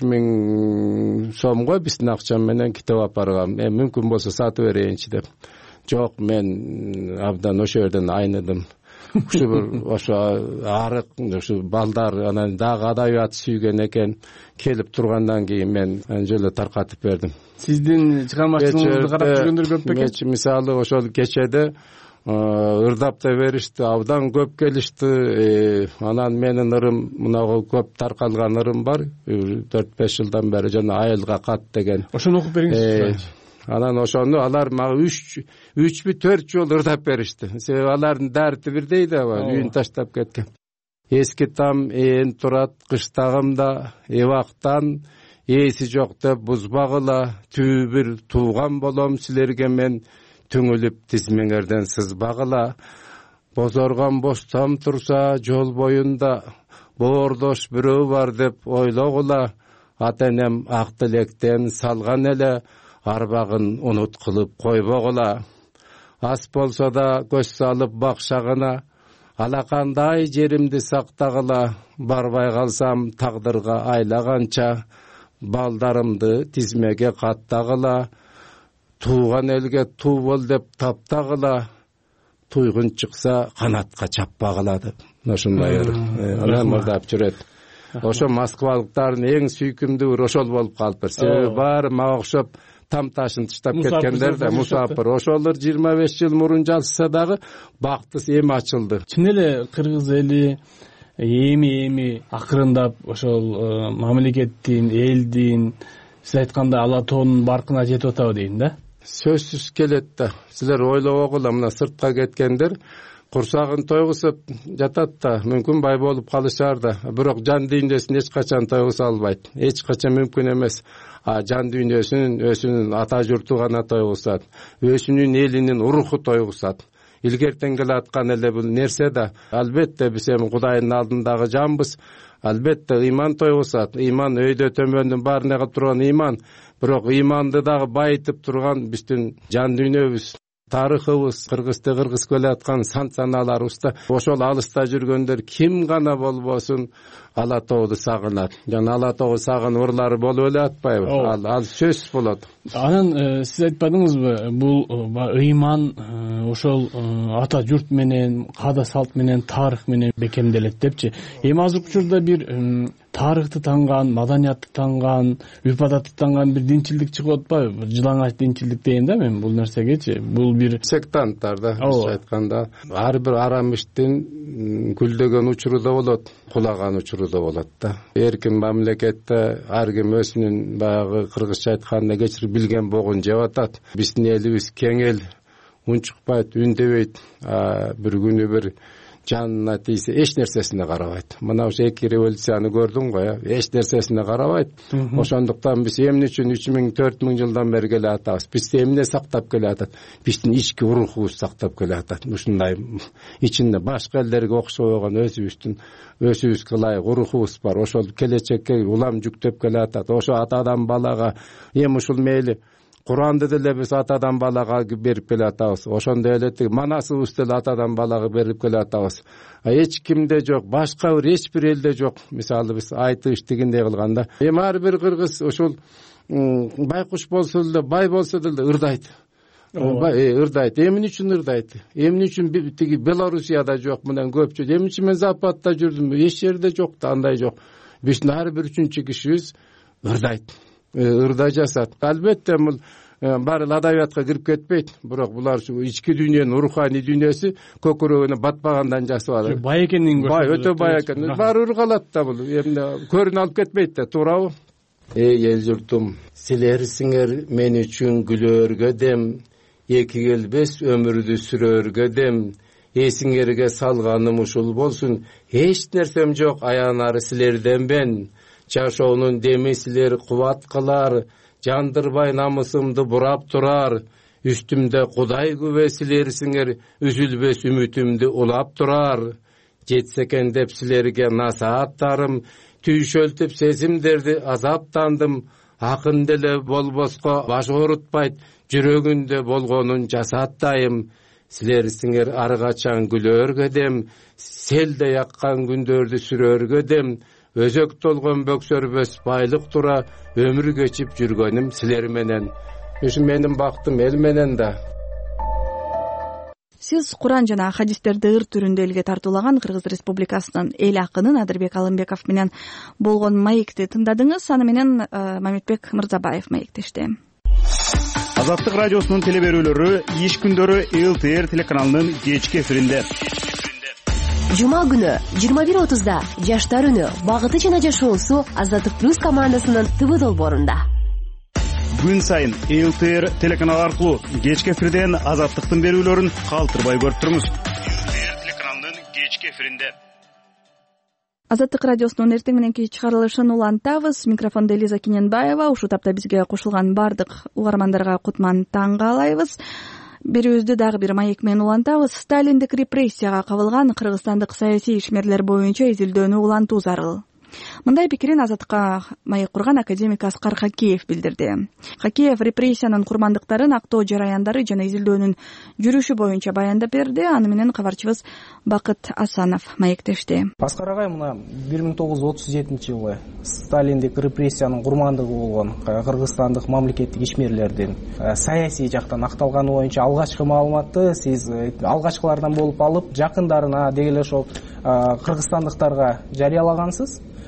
миң сомго биздин акчам менен китеп апаргам. Мен мүмкүн болсо сатып берейинчи деп. Жок, мен абдан ошо жерден айныдым. Ушу бир ошо арык, ушу балдар анан дагы адабият сүйгөн экен. Келип тургандан кийин мен анжеле таркатып бердим. Сиздин чыгармачылыгыңызды карап жүргөндөр көп бекен? Мисалы ошол кечеде ырдап да беришти, абдан көп келишти. Анан менин ырым, мынагы көп таркалган ырым бар, төрт беш жылдан бери, жана айылга кат деген. Ошону окуп бериңиз. Анан ошону алар мага үч үчпү төрт жол ырдап беришти. Себеби алардын дарти бирдей да, үйүн таштап кеткен. Эски там ээн турат кыштагымда, эбактан ээси жок деп бузбагыла, түбү бир тууган болом силерге мен, түңүлүп тизмеңерден сызбагыла. Бозоргон бостом турса жол боюнда, боордош бирөө бар деп ойлогула. Ата энем ак тилектен салган эле, арбагын унут кылып койбогула. Ас болсо да көз салып бакшагына, алакандай жеримди сактагыла. Барбай калсам тагдырга айлаганча, балдарымды тизмеге каттагыла. Туган элге туу бол деп таптагыла, туйгун чыкса канатка чаппагыла деп. Ошондой анан мырдап жүрөт. Ошо москвалыктардын эң сүйкүмдүү ошол болуп калыптыр. Себеби баары мага окшоп там ташын таштап кеткендер да мусапыр ошолор жыйырма беш жыл мурун жазса дагы бактысы эми ачылды. Чын эле кыргыз эли эми эми акырындап ошол мамлекеттин, элдин, сиз айткандай ала тоонун баркына жетип атабы дейм да. Сөзсүз келет да. Силер ойлобогула, мына сыртка кеткендер курсагын тойгусуп жатат да, мүмкүн бай болуп калышар да. Бирок жан дүйнөсүн эч качан тойгуса албайт. Эч качан мүмкүн эмес. А жан дүйнөсүн, өзүнүн ата журту гана тойгусат. Өзүнүн элинин уруху тойгусат. Илгертен келаткан эле бул нерсе да. Албетте биз эми Кудайдын алдындагы жанбыз. Албетте ыйман тойгусат. Ыйман өйдө төмөндүн баарына кылып турган ыйман. Бирок ыйманды дагы байытып турган биздин жан дүйнөбүз, тарыхыбыз, кыргызды кыргыз келаткан сан саналарыбызда ошол алыста жүргөндөр ким гана болбосун ала тооду сагынат. Жана ала тоого сагынып ырлары болуп эле атпайбы? Ал ал сөзсүз болот. Анан сиз айтпадыңызбы, бул ыйман ошол ата журт менен, каада салт менен, тарых менен бекемделет депчи. Эми азыркы учурда бир тарыхты танган, маданиятты танган, үрп-адатты танган бир динчилдик чыгып атпайбы? Жылаңач динчилдик дейм да мен бул нерсегечи. Бул бир сектанттар да, биз айтканда, ар бир арам иштин гүлдөгөн учуру да болот, кулаган учуру да болот да. Эркин мамлекетте ар ким өзүнүн баягы кыргызча айтканда кечирип билген богун жеп атат. Биздин элибиз кең эл, унчукпайт, үндөбөйт. Бир күнү бир жанына тийсе эч нерсесине карабайт. Мына ошо эки революцияны көрдүң го, эч нерсесине карабайт. Ошондуктан биз эмне үчүн үч миң төрт миң жылдан бери келе атабыз? Биз эмне сактап келе атат? Биздин ички урухубуз сактап келе атат. Ушундай ичинде башка элдерге окшобогон өзүбүздүн өзүбүзгө ылайык урухубуз бар. Ошол келечекке улам жүктөп келе атат. Ошо атадан балага эми ушул мейли Куранды деле биз атадан балага берип келе атабыз. Ошондой эле манасыбыз деле атадан балага берип келе атабыз. Эч кимде жок, башка бир эч бир элде жок. Мисалы биз айтып иштегендей кылганда, эми ар бир кыргыз ошол байкуш болсо деле, бай болсо деле ырдайт. Ырдайт. Эмне үчүн ырдайт? Эмне үчүн тиги Белоруссияда жок менен көпчү? Эмне үчүн мен Западта жүрдүм? Эч жерде жок да, андай жок. Биздин ар бир үчүнчү кишибиз ырдайт. Ырда жасат. Албетте бул баары адабиятка кирип кетпейт. Бирок булар ички дүйнөнүн руханий дүйнөсү көкүрөгүнө батпагандан жасап. Бай экенин көрсөтөт. Бай, өтө бай экен. Баары ыргалат да бул. Эмне көрүнө алып кетпейт да, туурабы? Эй эл журтум, силерсиңер мен үчүн күлөөргө дем, эки келбес өмүрдү сүрөөргө дем. Эсиңерге салганым ушул болсун, эч нерсем жок, аянары силерден мен. Жашоонун деми силер кубат кылар, жандырбай намысымды бурап турар. Үстүмдө Кудай күбө силерсиңер, үзүлбөс үмүтүмдү улап турар. Жетсе экен деп силерге насааттарым, түйшөлтүп сезимдерди азаптандым. Акын деле болбоско баш оорутпайт, жүрөгүндө болгонун жасаттайм. Силерсиңер ар качан күлөөргө дем, селде яккан күндөрдү сүрөөргө дем. Өзөк толгон бөксөрбөс байлык тура, өмүр кечип жүргөнүм силер менен. Ушу менин бактым эл менен да. Сиз Куран жана хадистерди ыр түрүндө элге тартуулаган Кыргыз Республикасынын эл акынын Адырбек Алымбеков менен болгон маекти тыңдадыңыз. Аны менен Мамитбек Мырзабаев маектешти. Азаттык радиосунун телеберүүлөрү иш күндөрү эл тэ эр телеканалынын кечки эфиринде. Жума күнү жыйырма бир отузда Жаштар үнү багыты жана жашоосу Азаттык плюс командасынын ТВ долбоорунда. Күн сайын эл тэ эр телеканалы аркылуу кечки эфирден Азаттыктын берүүлөрүн калтырбай көрүп туруңуз. эл тэ эр телеканалынын кечки эфиринде. Азаттык радиосунун эртең мененки чыгарылышын улантабыз. Микрофондо Элиза Кененбаева. Ушул тапта бизге кошулган бардык угармандарга кутман таң каалайбыз. Берүүбүздү дагы бир маек менен улантабыз. Сталиндик репрессияга кабылган кыргызстандык саясий ишмерлер боюнча изилдөөнү улантуу зарыл. Мындай пикирин Азаттыкка маек курган академик Аскар Хакеев билдирди. Хакеев репрессиянын курмандыктарын, актоо жараяндары жана изилдөөнүн жүрүшү боюнча баяндап берди. Аны менен кабарчыбыз Бакыт Асанов маектешти. Аскар агай мына бир миң тогуз жүз отуз жетинчи жылы сталиндик репрессиянын курмандыгы болгон кыргызстандык мамлекеттик ишмерлердин саясий жактан акталганы боюнча алгачкы маалыматты сиз алгачкылардан болуп алып, жакындарына деги эле ошол кыргызстандыктарга жарыялагансыз.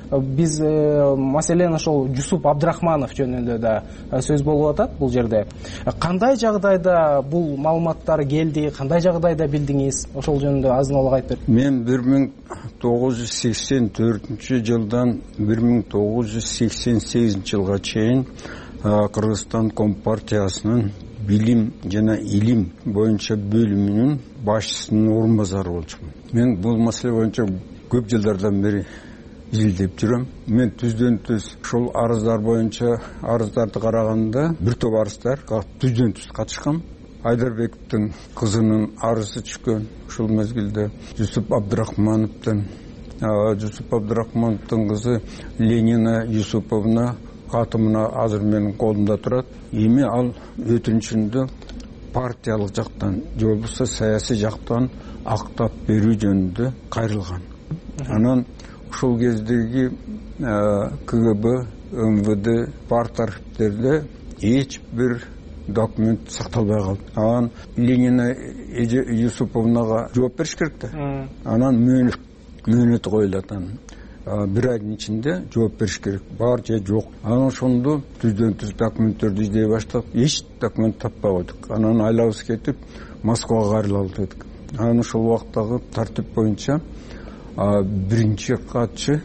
биз маселен ошол Жусуп Абдрахманов жөнүндө да сөз болуп атат бул жерде. Кандай жагдайда бул маалыматтар келди, кандай жагдайда билдиңиз? Ошол жөнүндө азын-аулак айтып бериңиз. Мен бир миң тогуз жүз сексен төртүнчү жылдан бир миң тогуз жүз сексен сегизинчи жылга чейин Кыргызстан Компартиясынын билим жана илим боюнча бөлүмүнүн башчысынын орун базары болчумун. Мен бул маселе боюнча көп жылдардан бери изилдеп жүрөм. Мен түздөн түз ушул арыздар боюнча арыздарды караганда бир топ арыздар түздөн түз катышкан. Айдарбектин кызынын арызы түшкөн ушул мезгилде. Жусуп Абдрахмановдун Жусуп Абдрахмановдун кызы Ленина Юсуповна атымына азыр менин колумда турат. Эми ал өтүнүчүндө партиялык жактан же болбосо саясий жактан актап берүү жөнүндө кайрылган. Анан ушул кездеги КГБ, МВД, парт архивтерде эч бир документ сакталбай калды. Анан Ленина Юсуповнага жооп бериш керек да. Анан мөөнөт коюлат. Бир айдын ичинде жооп бериш керек. Бар же жок. Анан ошондо түздөн түз документтерди издей баштап, эч документ таппай койдук. Анан айлабыз кетип, Москвага кайрылалы дедик. Анан ошол убактагы тартип боюнча биринчи катчы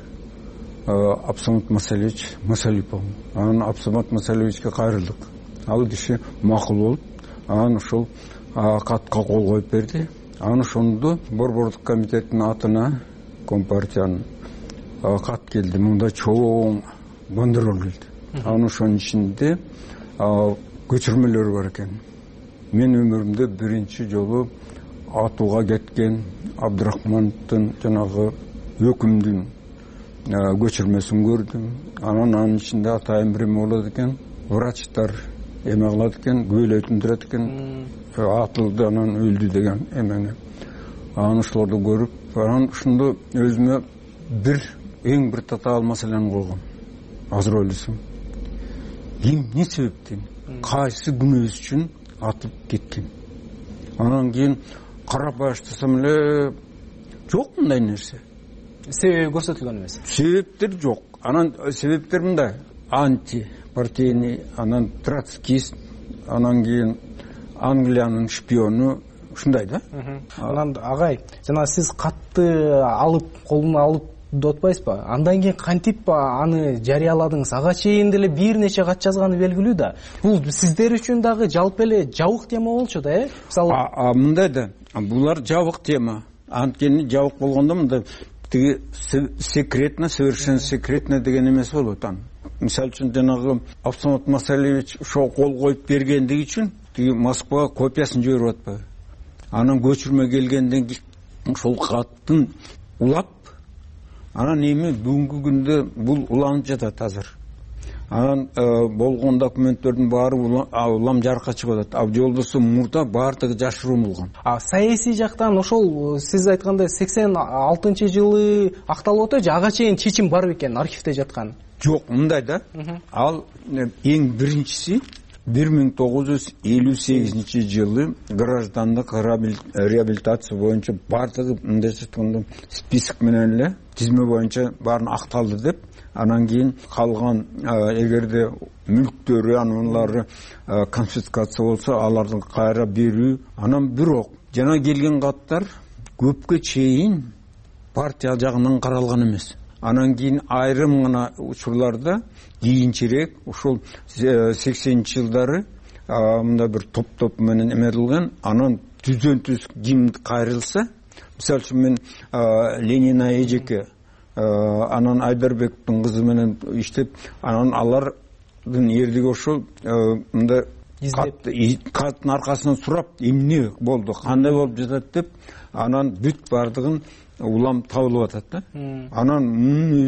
Абсамат Масалевич Масалипов. Анан Абсамат Масалевичке кайрылдык. Ал киши макул болуп, анан ошол катка кол коюп берди. Анан ошондо Борбордук комитеттин атына Компартиянын кат келди. Мында чоң бандерол келди. Анан ошонун ичинде көчүрмөлөр бар экен. Мен өмүрүмдө биринчи жолу атууга кеткен Абдрахмановдун жанагы өкүмдүн көчүрмөсүн көрдүм. Анан анын ичинде атайын бир эме болот экен. Врачтар эме кылат экен, күбөлөйтүндүрөт экен. Атылды, анан өлдү деген эмени. Анан ошолорду көрүп, анан ошондо өзүмө бир эң бир татаал маселени койгом. Азыр ойлосом, ким эмне себептен, кайсы күнөөбүз үчүн атып кеткен? Анан кийин карап баштасам эле жок мындай нерсе. Себеби көрсөтүлгөн эмес. Себептер жок. Анан себептер мындай: анти партийный, анан троцкист, анан кийин Англиянын шпиону, ушундай да. Анан агай, жана сиз катты алып, колуна алып дотпайсызбы? Андан кийин кантип аны жарыяладыңыз? Ага чейин деле бир нече кат жазганы белгилүү да. Бул сиздер үчүн дагы жалпы эле жабык тема болчу да, э? Мисалы, а мындай да, булар жабык тема. Анткени жабык болгондо мындай тиги секретно, совершенно секретно деген эмес болот аны. Мисалы үчүн жанагы Абсамат Масалевич ошо кол коюп бергендиги үчүн тиги Москвага копиясын жиберип атпайбы? Анан көчүрмө келгенден кийин ошол каттын улап, анан эми бүгүнкү күндө бул уланып жатат азыр. Анан болгон документтердин баары улам жарыкка чыгып атат. А же болбосо мурда баардыгы жашыруун болгон. А саясий жактан ошол сиз айткандай сексен алтынчы жылы акталып атат же ага чейин чечим бар бекен архивде жаткан? Жок, мындай да. Ал эң биринчиси бир миң тогуз жүз элүү сегизинчи жылы граждандык реабилитация боюнча баардыгы мындай айтканда список менен эле тизме боюнча баарын акталды деп, анан кийин калган эгерде мүлктөрү аналары конфискация болсо аларды кайра берүү. Анан бирок жана келген каттар көпкө чейин партия жагынан каралган эмес. Анан кийин айрым гана учурларда кийинчерээк ошол сексенинчи жылдары мында бир топ-топ менен эметилген. Анан түздөн түз ким кайрылса, мисалы үчүн мен Ленина эжеке, анан Айдарбектин кызы менен иштеп, анан алардын эрдиги ошол мында каттын аркасынан сурап, эмне болду, кандай болуп жатат деп, анан бүт бардыгын улам табылып атат да. Анан мунун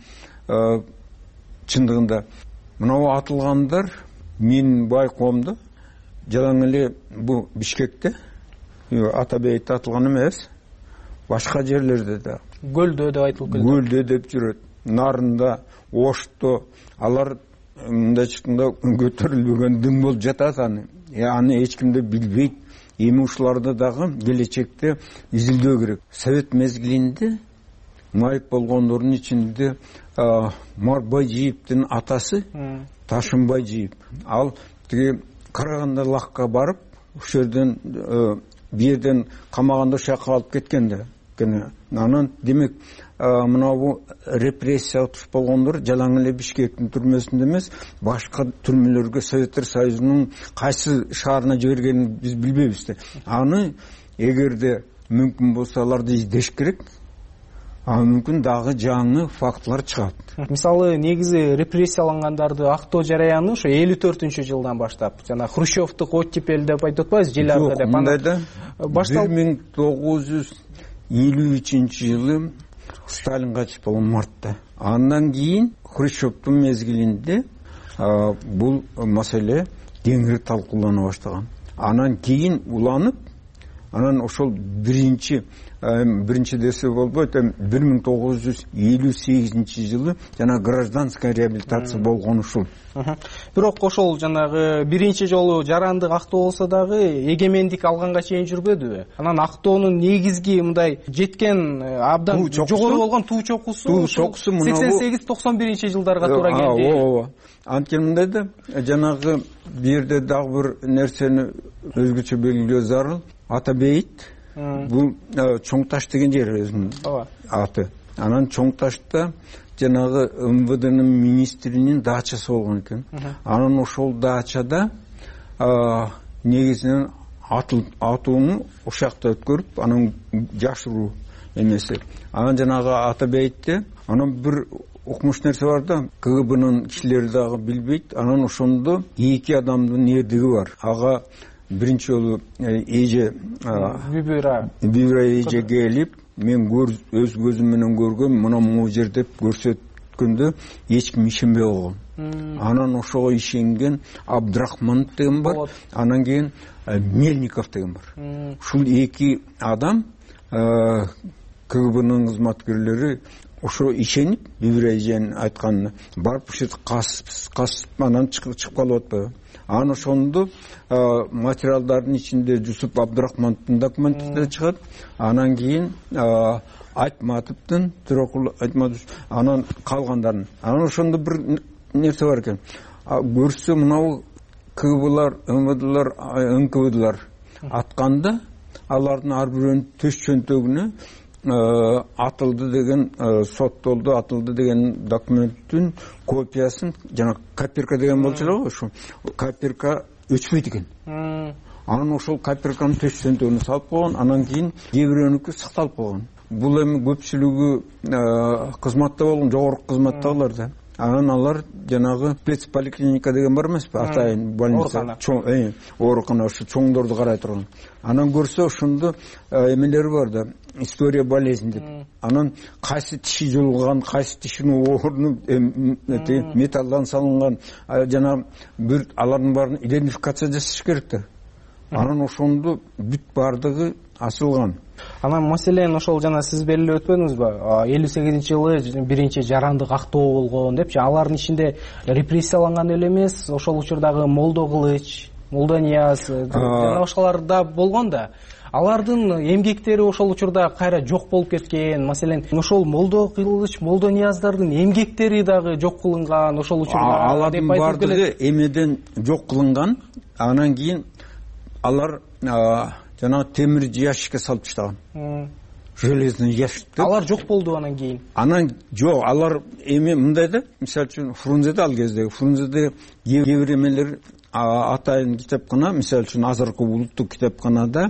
өзү чындыгында мынау атылгандар менин байкоомдо жалаң эле бу Бишкекте, Атабейте атылган эмес, башка жерлерде да. Көлдө деп айтылып келди. Көлдө деп жүрөт. Нарында, Ошто, алар мындай чыкканда көтөрүлбөгөн дың болуп жатат аны. Аны эч ким да билбейт. Эми ушуларды дагы келечекте изилдөө керек. Совет мезгилинде майып болгондордун ичинде Марбайжиевдин атасы Ташынбайжиев, ал тиги Карагандалакка барып ошол жерден бирден камаганда ошол жака алып кеткен да. Анан демек мынабу репрессия болгондор жалаң эле Бишкектин түрмөсүндө эмес, башка түрмөлөргө Советтер Союзунун кайсы шаарына жибергенин биз билбейбиз да. Аны эгерде мүмкүн болсо аларды издеш керек. А мүмкүн дагы жаңы фактылар чыгат. Мисалы негизи репрессиялангандарды актоо жараяны ошо элүү төртүнчү жылдан баштап, жана Хрущевдук оттепель деп айтып атпайбыз, жел аркы деп. Мындайда бир миң тогуз жүз элүү үчүнчү жылы Сталин качып болгон мартта. Андан кийин Хрущевдун мезгилинде бул маселе кеңири талкуулана баштаган. Анан кийин уланып, анан ошол биринчи биринчи десе болбойт, бир миң тогуз жүз элүү сегизинчи жылы жана гражданская реабилитация болгон ушул. Бирок ошол жанагы биринчи жолу жарандык актоо болсо дагы эгемендик алганга чейин жүрбөдүбү? Анан актоонун негизги мындай жеткен абдан жогору болгон туу чокусу сексен сегиз токсон биринчи жылдарга туура келди. Ооба. Анткени мындай да, жанагы бу жерде дагы бир нерсени өзгөчө белгилөө зарыл. Атабейит бул Чоң таш деген жер өзүнүн аты. Анан Чоң ташта жанагы эм вэ дэнин министринин дачасы болгон экен. Анан ошол дачада негизинен атууну ошакта өткөрүп, анан жашыруу эмеси. Анан жанагы Атабейтте анан бир укмуш нерсе бар да, ка гэ бэнин кишилери дагы билбейт. Анан ошондо эки адамдын эрдиги бар. Ага биринчи жолу эже Бибира Бибира эже келип, мен өз көзүм менен көргөм, мына могу жер деп көрсөткөндө эч ким ишенбей койгон. Анан ошого ишенген Абдрахман деген бар, анан кийин Мельников деген бар. Ушул эки адам ка гэ бэнин кызматкерлери ошо ишенип, Бибира эженин айтканына барып ушул касып, касып анан чыгып калып атпайбы. Анан ошондо материалдардын ичинде Жусуп Абдрахмановдун документи да чыгат. Анан кийин Айтматовдун, Төрөкул Айтматов, анан калгандарын. Анан ошондо бир нерсе бар экен. Көрсө мынау ка гэ бэлар, эм вэ дэлар, эн ка вэ дэлар атканда алардын ар бирөөнүн төш чөнтөгүнө атылды деген, соттолду, атылды деген документтин копиясын, жана копирка деген болчу эле го, ошо копирка өчпөйт экен. Анан ошол копирканын төш чөнтөгүнө салып койгон, анан кийин кээ бирөөнүкү сакталып койгон. Бул эми көпчүлүгү кызматта болгон, жогорку кызматтагылар да. Анан алар жанагы спецполиклиника деген бар эмеспи, атайын больница, чоң, оорукана, ошо чоңдорду карай турган. Анан көрсө ошондо эмелери бар да, история болезнь деп. Анан кайсы тиши жулган, кайсы тишинин орну металлдан салынган, жана бир алардын баарын идентификация жасаш керек да. Анан ошондо бүт бардыгы асылган. Анан маселен ошол жана сиз белгилеп өтпөдүңүзбү? элүү сегизинчи жылы биринчи жарандык актоо болгон депчи. Алардын ичинде репрессияланган эле эмес, ошол учурдагы Молдо Кылыч, Молдо Нияз жана башкалар да болгон да. Алардын эмгектери ошол учурда кайра жок болуп кеткен. Маселен, ошол Молдо Кылыч, Молдо Нияздардын эмгектери дагы жок кылынган ошол учурда. Алардын бардыгы эмеден жок кылынган. Анан кийин алар жана темир ящикке салып таштаган. Железный ящик. Алар жок болду анан кийин. Анан жок, алар эми мындай да, мисалы үчүн Фрунзеде ал кезде, Фрунзеде кээ бир эмелер атайын китепкана, мисалы үчүн азыркы улуттук китепканада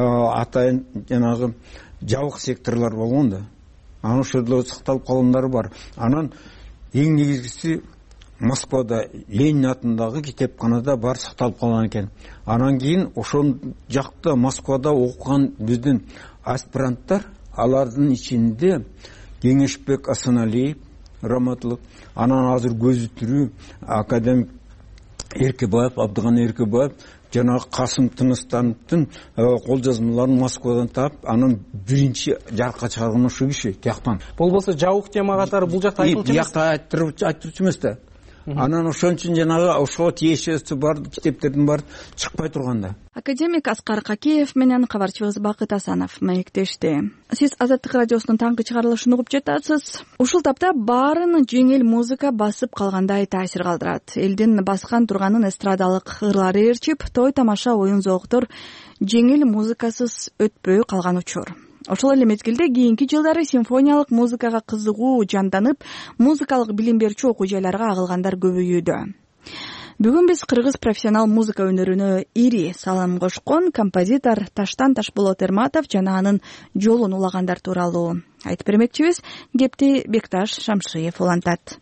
атайын жанагы жабык секторлор болгон да. Анан ошол сакталып калгандары бар. Анан эң негизгиси Москвада Ленин атындагы китепканада бар сакталып калган экен. Анан кийин ошол жакта Москвада окуган биздин аспиранттар, алардын ичинде Кеңешбек Асаналиев, раматлык, анан азыр көзү тирүү академик Эркебаев, Абдыган Эркебаев, жана Касым Тыныстановдун кол жазмаларын Москвадан таап, анан биринчи жарыкка чыгарган ошол киши тияктан. Болбосо жабык тема катары бул жакта айтылчу эмес. Бияқта айтырчу эмес да. анан ошон үчүн жанагы ошого тиешеси бар китептердин баары чыкпай турганда. Академик Аскар Какеев менен кабарчыбыз Бакыт Асанов маектешти. Сиз Азаттык радиосунун таңкы чыгарылышын угуп жатасыз. Ушул тапта баарын жеңил музыка басып калгандай таасир калтырат. Элдин баскан турганын эстрадалык ырлары ээрчип, той тамаша оюн зооктор жеңил музыкасыз өтпөй калган учур. Ошол эле мезгилде кийинки жылдары симфониялык музыкага кызыгуу жанданып, музыкалык билим берчү окуу жайларга агылгандар көбөйүүдө. Бүгүн биз кыргыз профессионал музыка өнөрүнө ири салым кошкон композитор Таштан Ташболот Эрматов жана анын жолун улагандар тууралуу айтып бермекчибиз. Кепти Бекташ Шамшиев улантат.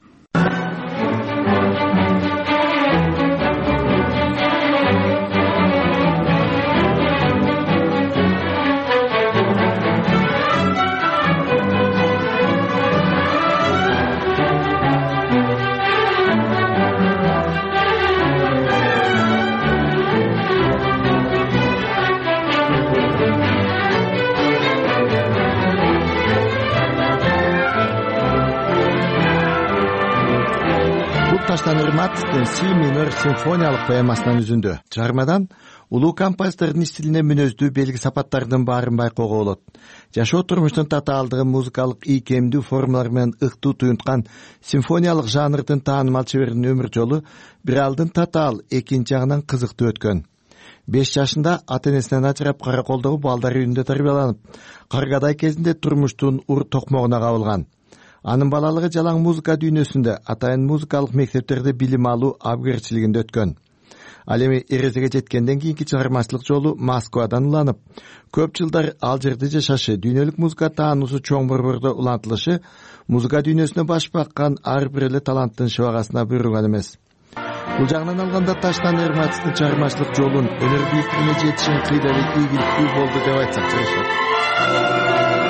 Таштан Эрматовдун си минор симфониялык поэмасынан үзүндү. Чыгармадан улуу композитордун стилине мүнөздүү белги сапаттардын баарын байкоого болот. Жашоо турмуштун татаалдыгы музыкалык ийкемдүү формалар менен ыктуу туюнткан симфониялык жанрдын таанымал чеберинин өмүр жолу бир алдын татаал, экинчи жагынан кызыктуу өткөн. беш жашында ата-энесинен ажырап Караколдогу балдар үйүндө тарбияланып, Каргадай кезинде турмуштун ур токмогуна кабылган. Анын балалыгы жалаң музыка дүйнөсүндө, атайын музыкалык мектептерде билим алуу абгерчилигинде өткөн. Ал эми эрезеге жеткенден кийинки чыгармачылык жолу Москвадан уланып, көп жылдар ал жерде жашашы, дүйнөлүк музыка таануусу чоң борбордо улантылышы музыка дүйнөсүнө баш баккан ар бир эле таланттын шыбагасына буйруган эмес. Бул жагынан алганда Таштан Эрматовдун чыгармачылык жолун өнөр бийиктигине жетишин кыйдалы ийгиликтүү болду деп айтсак чыгышат.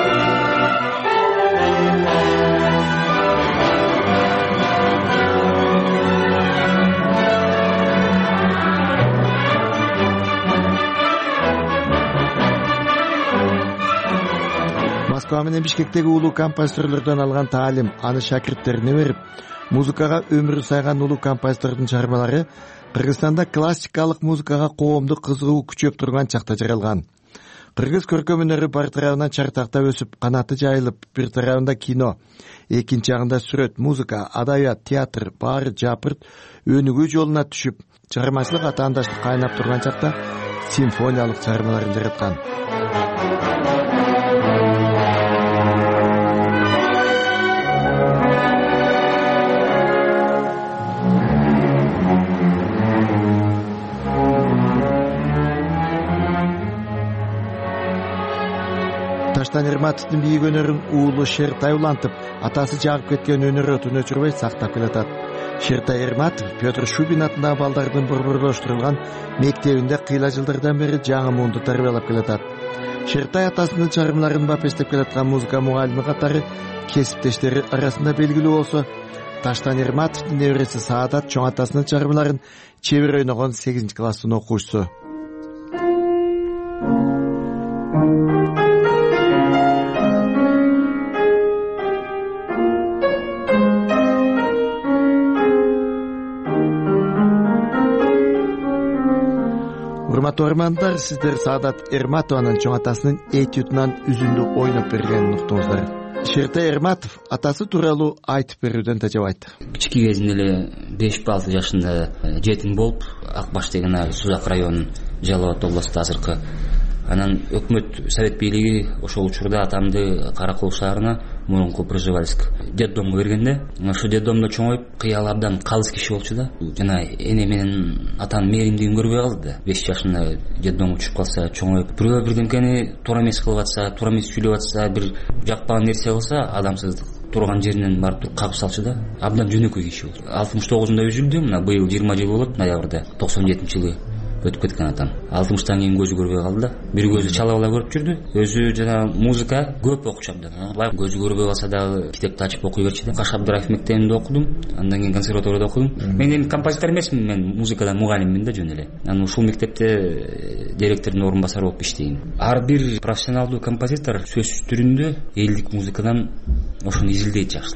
Москва менен Бишкектеги улуу композиторлордон алган таалим аны шакирттерине берип, музыкага өмүрү сайган улуу композитордун чыгармалары Кыргызстанда классикалык музыкага коомдук кызыгуу күчөп турган чакта жаралган. Кыргыз көркөм өнөрү бар тарабынан чартактап өсүп, канаты жайылып, бир тарабында кино, экинчи жагында сүрөт, музыка, адабият, театр баары жапырт өнүгүү жолуна түшүп, чыгармачылык атаандаштык кайнап турган чакта симфониялык чыгармаларын жараткан. Таштан Эрматовдун бийик өнөрүн уулу Шертай улантып, атасы жагып кеткен өнөр отун өчүрбөй сактап келатат. Шертай Эрматов Петр Шубин атындагы балдардын борборлоштурулган мектебинде кыйла жылдардан бери жаңы муунду тарбиялап келатат. Шертай атасынын чыгармаларын бапестеп келаткан музыка мугалими катары кесиптештери арасында белгилүү болсо, Таштан Эрматовдун небереси Саадат чоң атасынын чыгармаларын чебер ойногон сегизинчи класстын окуучусу. Урматтуу армандар, сиздер Саадат Эрматованын чоң атасынын этюдунан үзүндү ойноп бергенин уктуңуздар. Шертай Эрматов атасы тууралуу айтып берүүдөн тажабайт. Кички кезинде эле беш алты жашында жетим болуп, Ак Баш деген Сузак районунун Жалал Абад областу азыркы. Анан өкмөт совет бийлиги ошол учурда атамды Каракол шаарына, мурунку Пржевальск детдомго бергенде, ошол детдомдо чоңоюп, кыялы абдан калыс киши болчу да. Жана эне менен атанын мээримдигин көрбөй калды да. беш жашында детдомго түшүп калса, чоңоюп, бирөө бирдемкени туура эмес кылып атса, туура эмес сүйлөп атса, бир жакпаган нерсе кылса, адамсыздык турган жеринен барып туруп кагып салчу да. Абдан жөнөкөй киши болчу. алтымыш тогузунда үзүлдү, мына быйыл жыйырма жыл болот, ноябрда, токсон жетинчи жылы өтүп кеткен атам. алтымыштан кийин көзү көрбөй калды да. Бир көзү чала бала көрүп жүрдү. Өзү жана музыка көп окучу абдан. Алай көзү көрбөй калса дагы китепти ачып окуй берчү да. Каш Абдыраев мектебинде окудум, андан кийин консерваторияда окудум. Мен эми композитор эмесмин, мен музыкадан мугалиммин да жөн эле. Анан ушул мектепте директордун орун басары болуп иштейм. Ар бир профессионалдуу композитор сөзсүз түрүндө элдик музыкадан ошону изилдейт жакшылап.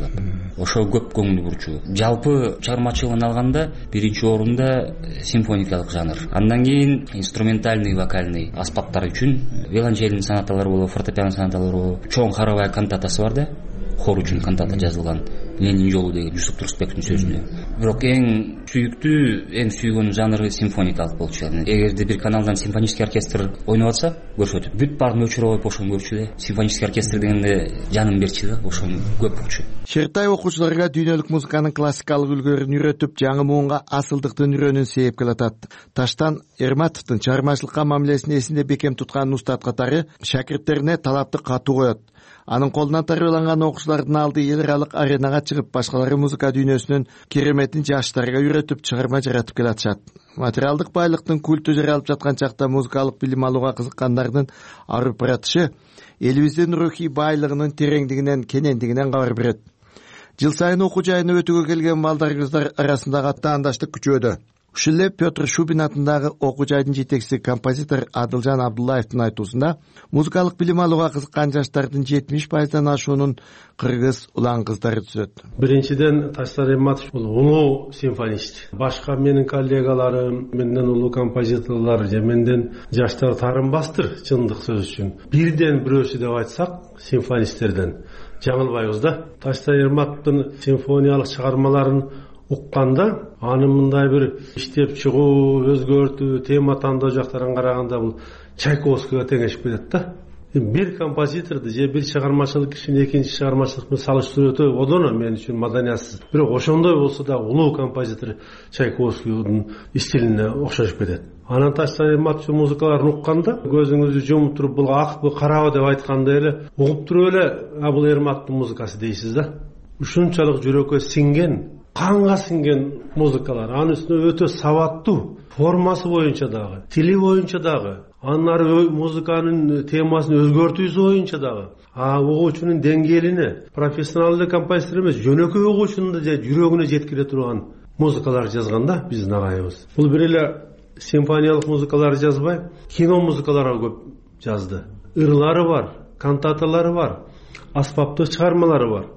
ошо көп көңүл бурчу. Жалпы чыгармачылыгын алганда биринчи орунда симфоникалык жанр, андан кийин инструментальный вокальный аспаптар үчүн виолончель сонаталары болобу, фортепиано сонаталары болобу, чоң карабай кантатасы бар да, хор үчүн кантата жазылган, Ленин жолу деген Жусуп Турсунбектин сөзүнө. Бирок эң сүйүктүү, эң сүйгөн жанры симфоникалык болчу. Эгерде бир каналдан симфонический оркестр ойноп атса, көрсөтүп бүт баарын өчүрүп коюп ошону көрчү да. Симфонический оркестр дегенде жаным берчи да, ошону көп көрчү. Шертай окуучуларга дүйнөлүк музыканын классикалык үлгүлөрүн үйрөтүп, жаңы муунга асылдыктын үйрөнүүнү себеп кылат. Таштан Эрматовдун чыгармачылыкка мамилесин эсинде бекем туткан устат катары шакирттерине талапты катуу коет. Анын колунан тарбияланган окуучулардын алды эл аралык аренага чыгып, башкалары музыка дүйнөсүнүн кереметин жаштарга үйрөтүп, чыгарма жаратып келатышат. Материалдык байлыктын культу жаралып жаткан чакта музыкалык билим алууга кызыккандардын арып баратышы элибиздин рухий байлыгынын тереңдигинен, кенендигинен кабар берет. Жыл сайын окуу жайына өтүүгө келген балдар кыздар арасындагы таандаштык күчөдө. Ушул эле Петр Шубин атындагы окуу жайдын жетекчиси композитор Адылжан Абдуллаевдин айтуусунда, музыкалык билим алууга кызыккан жаштардын жетимиш пайыздан ашуунун кыргыз улан кыздары түзөт. Биринчиден Таштан Эрматов бул улуу симфонист. Башка менин коллегаларым, менден улуу композиторлор же менден жаштар тарынбастыр, чындык сөз үчүн. Бирден бирөөсү деп айтсак, симфонисттерден жаңылбайбыз да. Таштан Эрматовдун симфониялык чыгармаларын укканда, аны мындай бир иштеп чыгуу, өзгөртүү, тема тандоо жактарынан караганда бул Чайковскийге теңешип кетет да. Бир композиторду же бир чыгармачылык кишини экинчи чыгармачылык менен салыштыруу өтө одоно мен үчүн маданиятсыз. Бирок ошондой болсо да улуу композитор Чайковскийдин стилине окшошуп кетет. Анан Таштан Эрматовдун музыкаларын укканда, көзүңүздү жумуп туруп бул ак, бул карабы деп айткандай эле угуп туруп эле, а бул Эрматовдун музыкасы дейсиз да. Ушунчалык жүрөккө сиңген, канга сиңген музыкалар, анын үстүнө өтө сабаттуу, формасы боюнча дагы, тили боюнча дагы, анын ары музыканын темасын өзгөртүүсү боюнча дагы, а угуучунун деңгээлине, профессионалдуу композитор эмес, жөнөкөй угуучунун да жүрөгүнө жеткире турган музыкалар жазган да биздин агайыбыз. Бул бир эле симфониялык музыкалар жазбай, кино музыкалары көп жазды. Ырлары бар, кантаталары бар, аспаптык чыгармалары бар.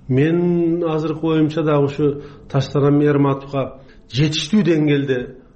Мен азыркы оюмча дагы ушу Таштан Эрматовго жетиштүү деңгээлде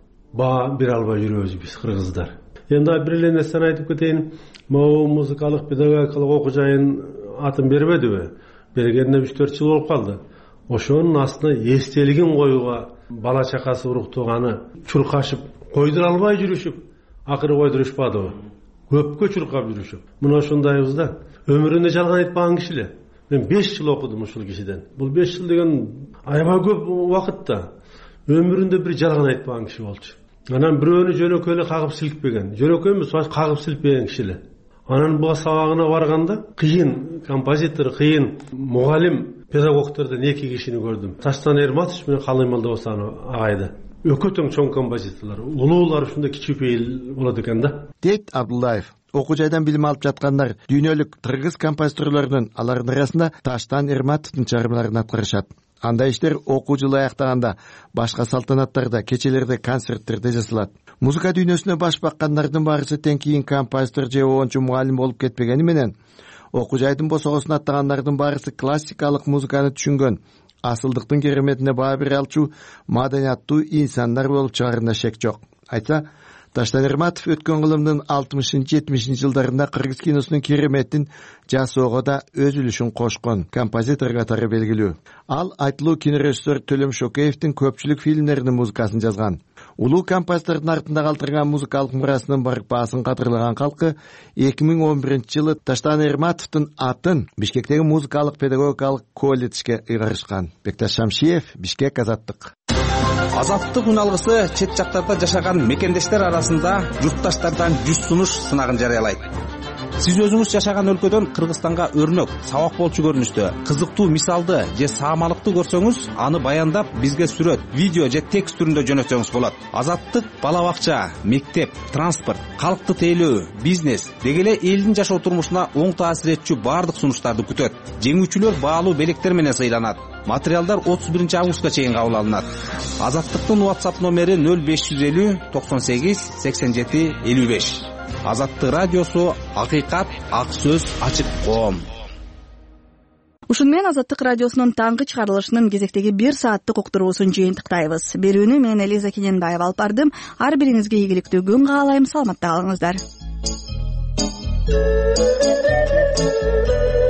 баа бере албай жүрөбүз биз кыргыздар. Эми бир эле нерсени айтып кетейин. Могу музыкалык педагогикалык окуу жайын атын бербедиби? Бергенине үч төрт жыл болуп калды. Ошонун астына эстелигин коюуга бала чакасы уруктуганы чуркашып, койдура албай жүрүшүп, акыры койдурушпадыбы? Көпкө чуркап жүрүшүп. Мына ошондайбыз да. Өмүрүндө жалган айтпаган кишилер. Мен беш жыл окудум ушул кишиден. Бул беш жыл деген аябай көп убакыт да. Өмүрүндө бир жалган айтпаган киши болчу. Анан бирөөнү жөнөкөй эле кагып силкпеген. Жөнөкөй эмес, кагып силкпеген кишилер. Анан буга сабагына барганда кыйын композитор, кыйын мугалим, педагогтордон эки кишини көрдүм. Таштан Эрматов менен Калымал Доосанов агайды. Өкө тең чоң композиторлор. Улуулар ушундай кичипейил болот экен да. Дейт Абдуллаев. Окуу жайдан билим алып жаткандар дүйнөлүк кыргыз композиторлорунун алардын арасында Таштан Эрматовдун чыгармаларын аткарышат. Андай иштер окуу жылы аяктаганда башка салтанаттарда, кечелерде, концерттерде жасалат. Музыка дүйнөсүнө баш баккандардын баарысы тең кийин композитор же оончу мугалим болуп кетпегени менен, окуу жайдын босогосун аттагандардын баарысы классикалык музыканы түшүнгөн, асылдыктын кереметине баа бере алчу маданияттуу инсандар болуп чыгарына шек жок. Айтса, Таштан Эрматов өткөн кылымдын алтымышынчы жетимишинчи жылдарында кыргыз киносунун кереметин жасоого да өз үлүшүн кошкон композитор катары белгилүү. Ал айтылуу кинорежиссер Төлөм Шокеевдин көпчүлүк фильмдеринин музыкасын жазган. Улуу композитордун артында калтырган музыкалык мурасынын баркпаасын кадырлаган калкы эки миң он биринчи жылы Таштан Эрматовдун атын Бишкектеги музыкалык педагогикалык колледжге ыйгарышкан. Бекташ Шамшиев, Бишкек, Азаттык. Азаттык үналгысы чет жактарда жашаган мекендештер арасында журтташтардан жүз сунуш сынагын жарыялайт. Сиз өзүңүз жашаган өлкөдөн Кыргызстанга өрнөк, сабак болчу көрүнүштө, кызыктуу мисалды же саамалыкты көрсөңүз, аны баяндап бизге сүрөт, видео же текст түрүндө жөнөтсөңүз болот. Азаттык бала бакча, мектеп, транспорт, калкты тейлөө, бизнес деги эле элдин жашоо турмушуна оң таасир этчү баардык сунуштарды күтөт. Жеңүүчүлөр баалуу белектер менен сыйланат. Материалдар отуз биринчи августка чейин кабыл алынат. Азаттыктын WhatsApp номери нөл беш жүз элүү токсон сегиз сексен жети элүү беш. Азаттык радиосу, акыйкат, ак сөз, ачык коом. ушуну менен Азаттык радиосунун таңкы чыгарылышынын кезектеги бир сааттык уктуруусун жыйынтыктайбыз. Берүүнү мен Элиза Кененбаева алып бардым. Ар бириңизге ийгиликтүү күн каалайм. Саламатта калыңыздар.